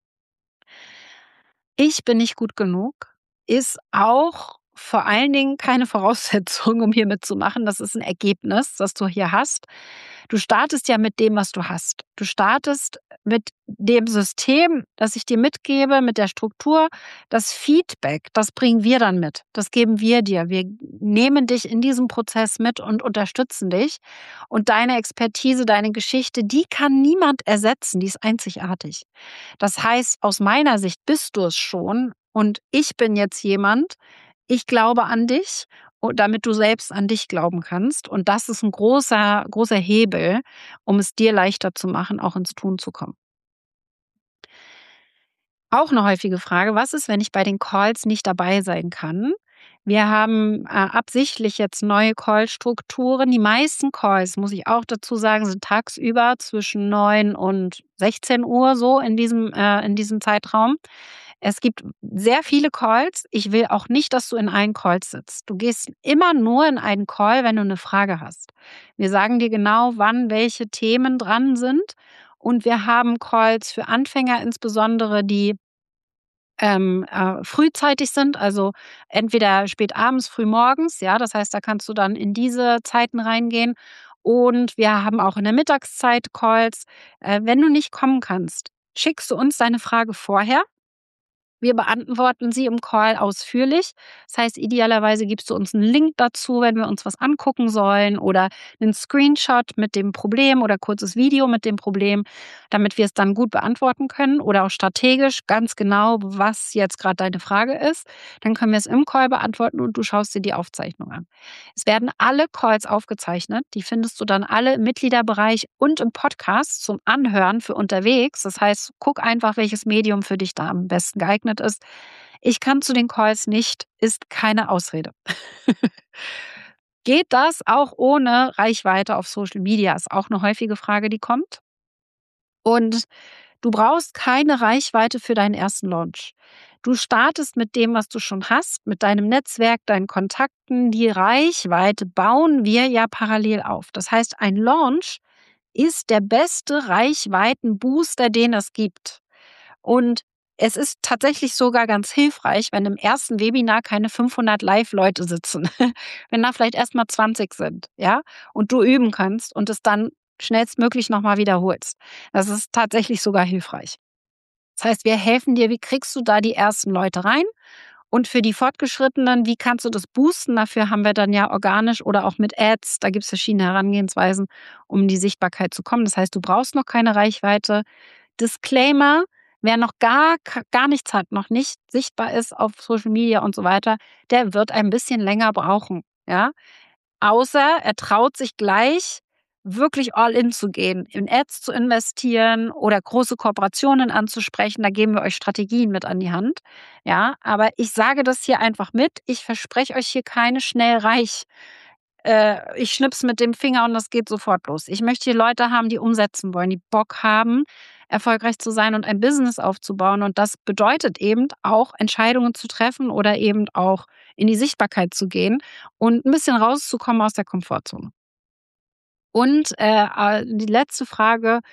A: Ich bin nicht gut genug, ist auch vor allen Dingen keine Voraussetzung, um hier mitzumachen. Das ist 'n Ergebnis, das du hier hast. Du startest ja mit dem, was du hast. Du startest mit dem System, das ich dir mitgebe, mit der Struktur. Das Feedback, das bringen wir dann mit. Das geben wir dir. Wir nehmen dich in diesem Prozess mit und unterstützen dich. Und deine Expertise, deine Geschichte, die kann niemand ersetzen, die ist einzigartig. Das heißt, aus meiner Sicht bist du es schon und ich bin jetzt jemand ich glaube an dich, u damit du selbst an dich glauben kannst. Und das ist 'n großer großer Hebel, um es dir leichter zu machen, auch ins Tun zu kommen. Auch 'ne häufige Frage: „Was ist, wenn ich bei den Calls nicht dabei sein kann?“ Wir haben, äh, absichtlich jetzt neue Call-Strukturen. Die meisten Calls, muss ich auch dazu sagen, sind tagsüber zwischen neun und sechzehn Uhr so in diesem äh, in diesem Zeitraum. Es gibt sehr viele Calls. Ich will auch nicht, dass du in allen Calls sitzt. Du gehst immer nur in einen Call, wenn du 'ne Frage hast. Wir sagen dir genau, wann welche Themen dran sind. Und wir haben Calls für Anfänger insbesondere, die ähm, äh, frühzeitig sind, also entweder spät abends, früh morgens, ja, das heißt, da kannst du dann in diese Zeiten reingehen. Und wir haben auch in der Mittagszeit Calls. Äh, wenn du nicht kommen kannst, schickst du uns deine Frage vorher. Wir beantworten sie im Call ausführlich. Das heißt, idealerweise gibst du uns 'n Link dazu, wenn wir uns was angucken sollen oder 'nen Screenshot mit dem Problem oder kurzes Video mit dem Problem, damit wir es dann gut beantworten können oder auch strategisch ganz genau, was jetzt grad deine Frage ist. Dann können wir es im Call beantworten und du schaust dir die Aufzeichnung an. Es werden alle Calls aufgezeichnet. Die findest du dann alle im Mitgliederbereich und im Podcast zum Anhören für unterwegs. Das heißt, guck einfach, welches Medium für dich da am besten geeignet ist. Ich kann zu den Calls nicht, ist keine Ausrede. Geht das auch ohne Reichweite auf Social Media? Ist auch 'ne häufige Frage, die kommt. Und du brauchst keine Reichweite für deinen ersten Launch. Du startest mit dem, was du schon hast, mit deinem Netzwerk, deinen Kontakten. Die Reichweite bauen wir ja parallel auf. Das heißt, ein Launch ist der beste Reichweitenbooster, den es gibt. Und es ist tatsächlich sogar ganz hilfreich, wenn im ersten Webinar keine fünfhundert Live-Leute sitzen. Wenn da vielleicht erst mal zwanzig sind, ja, und du üben kannst und es dann schnellstmöglich noch mal wiederholst. Das ist tatsächlich sogar hilfreich. Das heißt, wir helfen dir, wie kriegst du da die ersten Leute rein? Und für die Fortgeschrittenen, wie kannst du das boosten? Dafür haben wir dann ja organisch oder auch mit Ads, da gibt's verschiedene Herangehensweisen, um in die Sichtbarkeit zu kommen. Das heißt, du brauchst noch keine Reichweite. Disclaimer: Wer noch gar k gar nichts hat, noch nicht sichtbar ist auf Social Media und so weiter, der wird ein bisschen länger brauchen, ja? Außer er traut sich gleich, wirklich all in zu gehen, in Ads zu investieren oder große Kooperationen anzusprechen. Da geben wir euch Strategien mit an die Hand, ja? Aber ich sage das hier einfach mit. Ich verspreche euch hier keine schnell reich äh, ich schnippse mit dem Finger und das geht sofort los. Ich möchte hier Leute haben, die umsetzen wollen, die Bock haben, erfolgreich zu sein und ein Business aufzubauen. Und das bedeutet eben auch, Entscheidungen zu treffen oder eben auch in die Sichtbarkeit zu gehen und 'n bisschen rauszukommen aus der Komfortzone. Und, äh, a die letzte Frage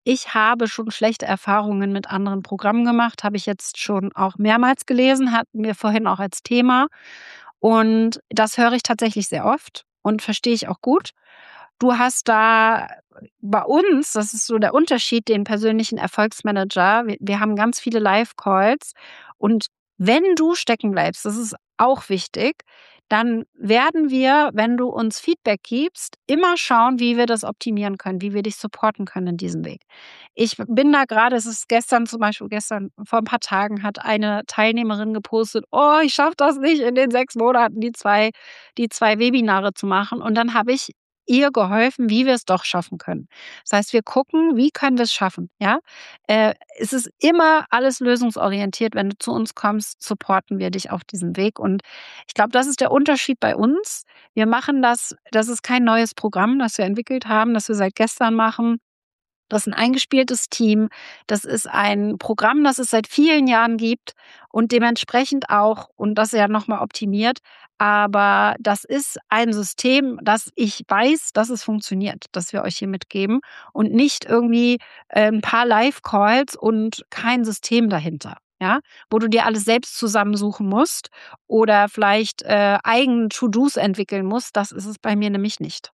A: Ich habe schon schlechte Erfahrungen mit anderen Programmen gemacht, habe ich jetzt schon auch mehrmals gelesen, hatten wir vorhin auch als Thema. Und das höre ich tatsächlich sehr oft und verstehe ich auch gut. Du hast da bei uns, das ist so der Unterschied, den persönlichen Erfolgsmanager. Wir, wir haben ganz viele Live-Calls und wenn du stecken bleibst, das ist auch wichtig, dann werden wir, wenn du uns Feedback gibst, immer schauen, wie wir das optimieren können, wie wir dich supporten können in diesem Weg. Ich bin da gerade, es ist gestern zum Beispiel, gestern vor ein paar Tagen hat eine Teilnehmerin gepostet, oh, ich schaffe das nicht in den sechs Monaten, die zwei, die zwei Webinare zu machen. Und dann habe ich ihr geholfen, wie wir es doch schaffen können. Das heißt, wir gucken, wie können wir es schaffen, ja? Äh, es ist immer alles lösungsorientiert. Wenn du zu uns kommst, supporten wir dich auf diesem Weg. Und ich glaube, das ist der Unterschied bei uns. Wir machen das, das ist kein neues Programm, das wir entwickelt haben, das wir seit gestern machen. Das ist ein eingespieltes Team. Das ist ein Programm, das es seit vielen Jahren gibt und dementsprechend auch und das ja noch mal optimiert. Aber das ist ein System, das ich weiß, dass es funktioniert, das wir euch hier mitgeben und nicht irgendwie, äh, 'n paar Live-Calls und kein System dahinter, ja? Wo du dir alles selbst zusammensuchen musst oder vielleicht, äh, eigene To-dos entwickeln musst. Das ist es bei mir nämlich nicht.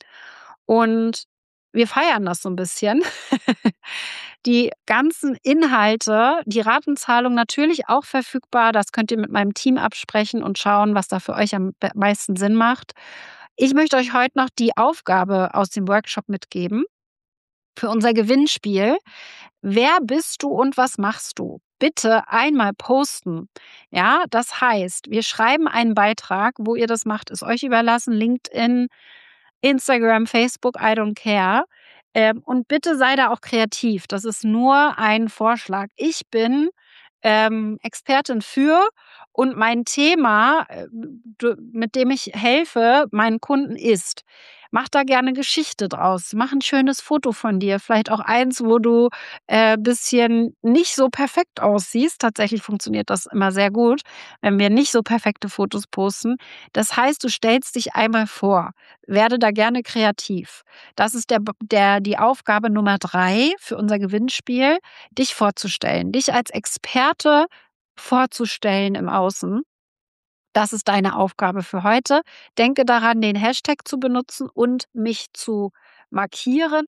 A: Und wir feiern das so ein bisschen. Die ganzen Inhalte, die Ratenzahlung natürlich auch verfügbar. Das könnt ihr mit meinem Team absprechen und schauen, was da für euch am be meisten Sinn macht. Ich möchte euch heute noch die Aufgabe aus dem Workshop mitgeben für unser Gewinnspiel. Wer bist du und was machst du? Bitte einmal posten. Ja, das heißt, wir schreiben einen Beitrag, wo ihr das macht, ist euch überlassen. LinkedIn, Instagram, Facebook, I don't care. Ähm, und bitte sei da auch kreativ. Das ist nur ein Vorschlag. Ich bin ähm, Expertin für und mein Thema, äh, du- mit dem ich helfe, meinen Kunden ist. Mach da gerne Geschichte draus. Mach ein schönes Foto von dir. Vielleicht auch eins, wo du äh, bisschen nicht so perfekt aussiehst. Tatsächlich funktioniert das immer sehr gut, wenn wir nicht so perfekte Fotos posten. Das heißt, du stellst dich einmal vor. Werde da gerne kreativ. Das ist der, der, die Aufgabe Nummer drei für unser Gewinnspiel, dich vorzustellen, dich als Experte vorzustellen im Außen. Das ist deine Aufgabe für heute. Denke daran, den Hashtag zu benutzen und mich zu markieren